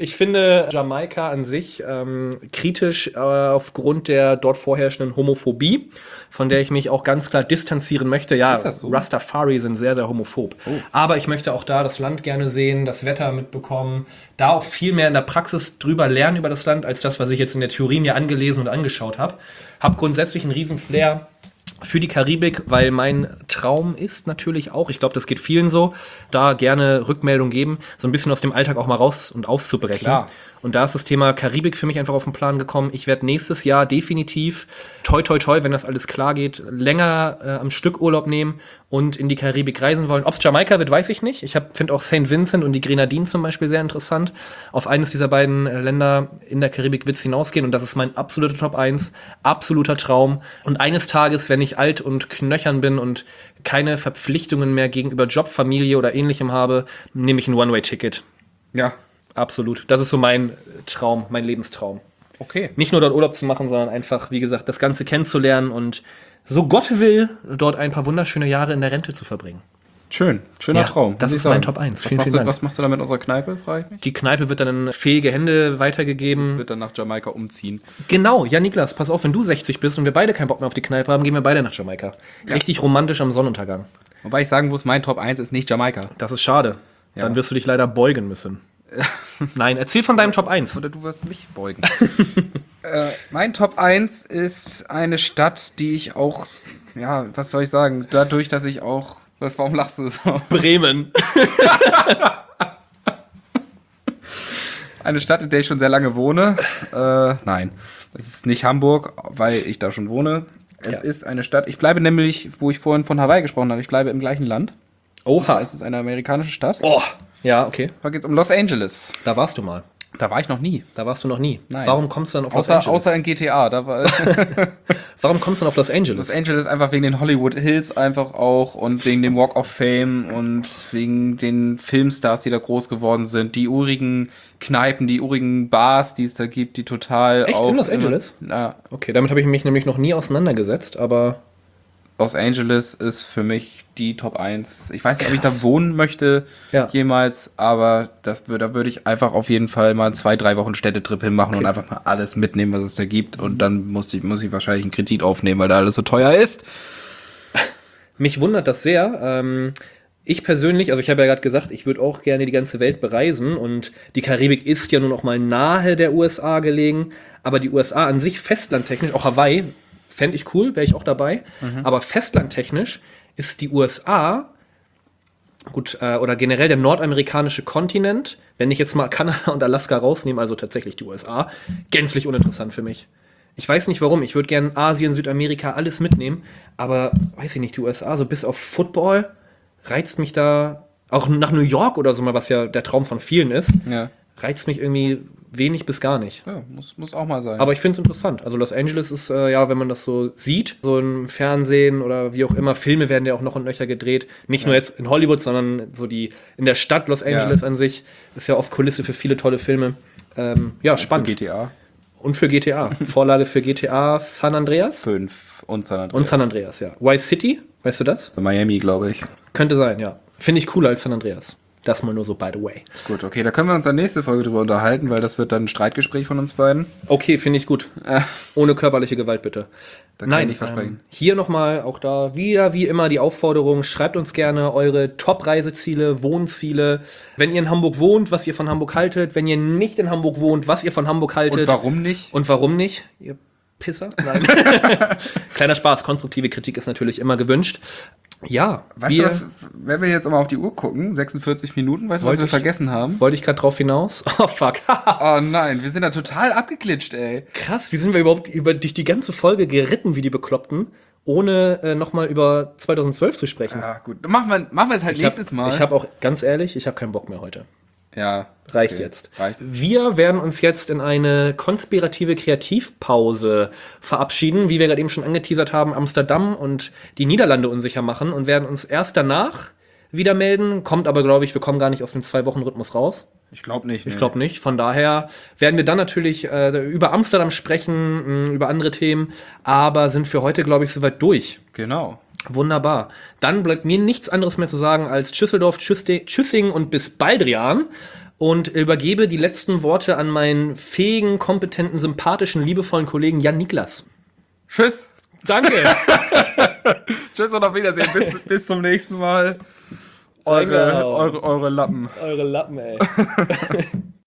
Ich finde Jamaika an sich ähm, kritisch äh, aufgrund der dort vorherrschenden Homophobie, von der ich mich auch ganz klar distanzieren möchte. Ja, Ist das so? Rastafari sind sehr, sehr homophob. Oh. Aber ich möchte auch da das Land gerne sehen, das Wetter mitbekommen, da auch viel mehr in der Praxis drüber lernen über das Land, als das, was ich jetzt in der Theorie mir angelesen und angeschaut habe. Hab grundsätzlich einen riesen Flair für die Karibik, weil mein Traum ist natürlich auch, ich glaube, das geht vielen so, da gerne Rückmeldung geben, so ein bisschen aus dem Alltag auch mal raus und auszubrechen. Klar. Und da ist das Thema Karibik für mich einfach auf den Plan gekommen. Ich werde nächstes Jahr definitiv, toi toi toi, wenn das alles klar geht, länger äh, am Stück Urlaub nehmen und in die Karibik reisen wollen. Ob es Jamaika wird, weiß ich nicht. Ich finde auch Saint Vincent und die Grenadinen zum Beispiel sehr interessant. Auf eines dieser beiden äh, Länder in der Karibik wird es hinausgehen und das ist mein absoluter Top eins, absoluter Traum. Und eines Tages, wenn ich alt und knöchern bin und keine Verpflichtungen mehr gegenüber Job, Familie oder Ähnlichem habe, nehme ich ein One-Way-Ticket. Ja. Absolut. Das ist so mein Traum, mein Lebenstraum. Okay. Nicht nur dort Urlaub zu machen, sondern einfach, wie gesagt, das Ganze kennenzulernen und so Gott will, dort ein paar wunderschöne Jahre in der Rente zu verbringen. Schön. Schöner Ja, Traum. das muss ich ist sagen. mein Top eins. Was, Vielen, machst vielen du, Dank. was machst du da mit unserer Kneipe, frage ich mich? Die Kneipe wird dann in fähige Hände weitergegeben. Wird dann nach Jamaika umziehen. Genau, ja Niklas, pass auf, wenn du sechzig bist und wir beide keinen Bock mehr auf die Kneipe haben, gehen wir beide nach Jamaika. Ja. Richtig romantisch am Sonnenuntergang. Wobei ich sagen muss, mein Top eins ist nicht Jamaika. Das ist schade. Ja. Dann wirst du dich leider beugen müssen. Nein, erzähl von deinem Top eins. Oder du wirst mich beugen. äh, mein Top eins ist eine Stadt, die ich auch, ja, was soll ich sagen, dadurch, dass ich auch, was, warum lachst du so? Bremen. Eine Stadt, in der ich schon sehr lange wohne. Äh, nein, es ist nicht Hamburg, weil ich da schon wohne. Es Ja. ist eine Stadt, ich bleibe nämlich, wo ich vorhin von Hawaii gesprochen habe, ich bleibe im gleichen Land. Oha. Es ist eine amerikanische Stadt. Oh. Ja, okay. Da geht es um Los Angeles. Da warst du mal. Da war ich noch nie. Da warst du noch nie. Nein. Warum kommst du dann auf Los Außer, Angeles? außer in G T A. Da war Warum kommst du dann auf Los Angeles? Los Angeles einfach wegen den Hollywood Hills einfach auch und wegen dem Walk of Fame und wegen den Filmstars, die da groß geworden sind. Die urigen Kneipen, die urigen Bars, die es da gibt, die total Echt? auch... In Los Angeles? Ja. Okay, damit habe ich mich nämlich noch nie auseinandergesetzt, aber Los Angeles ist für mich die Top eins. Ich weiß nicht, ob ich Krass. da wohnen möchte Ja. jemals, aber das, wür- da würde ich einfach auf jeden Fall mal zwei, drei Wochen Städtetrip hinmachen und einfach mal alles mitnehmen, was es da gibt. Und dann muss ich, muss ich wahrscheinlich einen Kredit aufnehmen, weil da alles so teuer ist. mich wundert das sehr. Ähm, ich persönlich, also ich habe ja gerade gesagt, ich würde auch gerne die ganze Welt bereisen und die Karibik ist ja nun auch mal nahe der U S A gelegen, aber die U S A an sich festlandtechnisch, auch Hawaii, fände ich cool, wäre ich auch dabei, aber festlandtechnisch ist die U S A, gut, äh, oder generell der nordamerikanische Kontinent, wenn ich jetzt mal Kanada und Alaska rausnehme, also tatsächlich die U S A, gänzlich uninteressant für mich. Ich weiß nicht warum, ich würde gerne Asien, Südamerika, alles mitnehmen, aber weiß ich nicht, die U S A, so bis auf Football, reizt mich da, auch nach New York oder so mal, was ja der Traum von vielen ist, Ja. reizt mich irgendwie wenig bis gar nicht. Ja, muss, muss auch mal sein. Aber ich finde es interessant. Also Los Angeles ist, äh, ja, wenn man das so sieht, so im Fernsehen oder wie auch immer, Filme werden ja auch noch und nöcher gedreht. Nicht nur jetzt in Hollywood, sondern so die in der Stadt Los Angeles Ja. an sich. Ist ja oft Kulisse für viele tolle Filme. Ähm, ja, spannend. Für G T A Und für G T A. Vorlage für G T A San Andreas fünf und San Andreas. und San Andreas, ja. Vice City, weißt du das? Miami, glaube ich. Könnte sein, ja. Finde ich cooler als San Andreas. Das mal nur so by the way. Gut, okay, da können wir uns in der nächsten Folge drüber unterhalten, weil das wird dann ein Streitgespräch von uns beiden. Okay, finde ich gut. Ohne körperliche Gewalt, bitte. Da kann Nein, ich nicht versprechen. Ähm, hier nochmal, auch da wieder wie immer die Aufforderung, schreibt uns gerne eure Top-Reiseziele, Wohnziele. Wenn ihr in Hamburg wohnt, was ihr von Hamburg haltet. Wenn ihr nicht in Hamburg wohnt, was ihr von Hamburg haltet. Und warum nicht? Und warum nicht? Ihr Pisser? Nein. Kleiner Spaß, konstruktive Kritik ist natürlich immer gewünscht. Ja, Weißt wir, du was, wenn wir jetzt mal auf die Uhr gucken, sechsundvierzig Minuten, weißt du, was Wollte wir ich- vergessen haben? wollte ich gerade drauf hinaus? Oh, fuck. Oh nein, wir sind da total abgeglitscht, ey. Krass, wie sind wir überhaupt über, durch die ganze Folge geritten wie die Bekloppten, ohne äh, nochmal über zweitausendzwölf zu sprechen? Ja, gut. Dann machen wir, machen wir es halt Ich nächstes hab, Mal. Ich habe auch, ganz ehrlich, ich habe keinen Bock mehr heute. ja. Reicht okay. jetzt. Reicht. Wir werden uns jetzt in eine konspirative Kreativpause verabschieden, wie wir gerade eben schon angeteasert haben, Amsterdam und die Niederlande unsicher machen und werden uns erst danach wieder melden. Kommt aber, glaube ich, wir kommen gar nicht aus dem Zwei-Wochen-Rhythmus raus. Ich glaube nicht. Ich glaube nicht. Von daher werden wir dann natürlich äh, über Amsterdam sprechen, mh, über andere Themen, aber sind für heute, glaube ich, soweit durch. Genau. Wunderbar. Dann bleibt mir nichts anderes mehr zu sagen als Tschüsseldorf, Tschüsste- Tschüssing und bis Baldrian. und übergebe die letzten Worte an meinen fähigen, kompetenten, sympathischen, liebevollen Kollegen Jan Niklas. Tschüss. Danke. Tschüss und auf Wiedersehen. Bis, bis zum nächsten Mal. Eure, eure, eure Lappen. Eure Lappen, ey.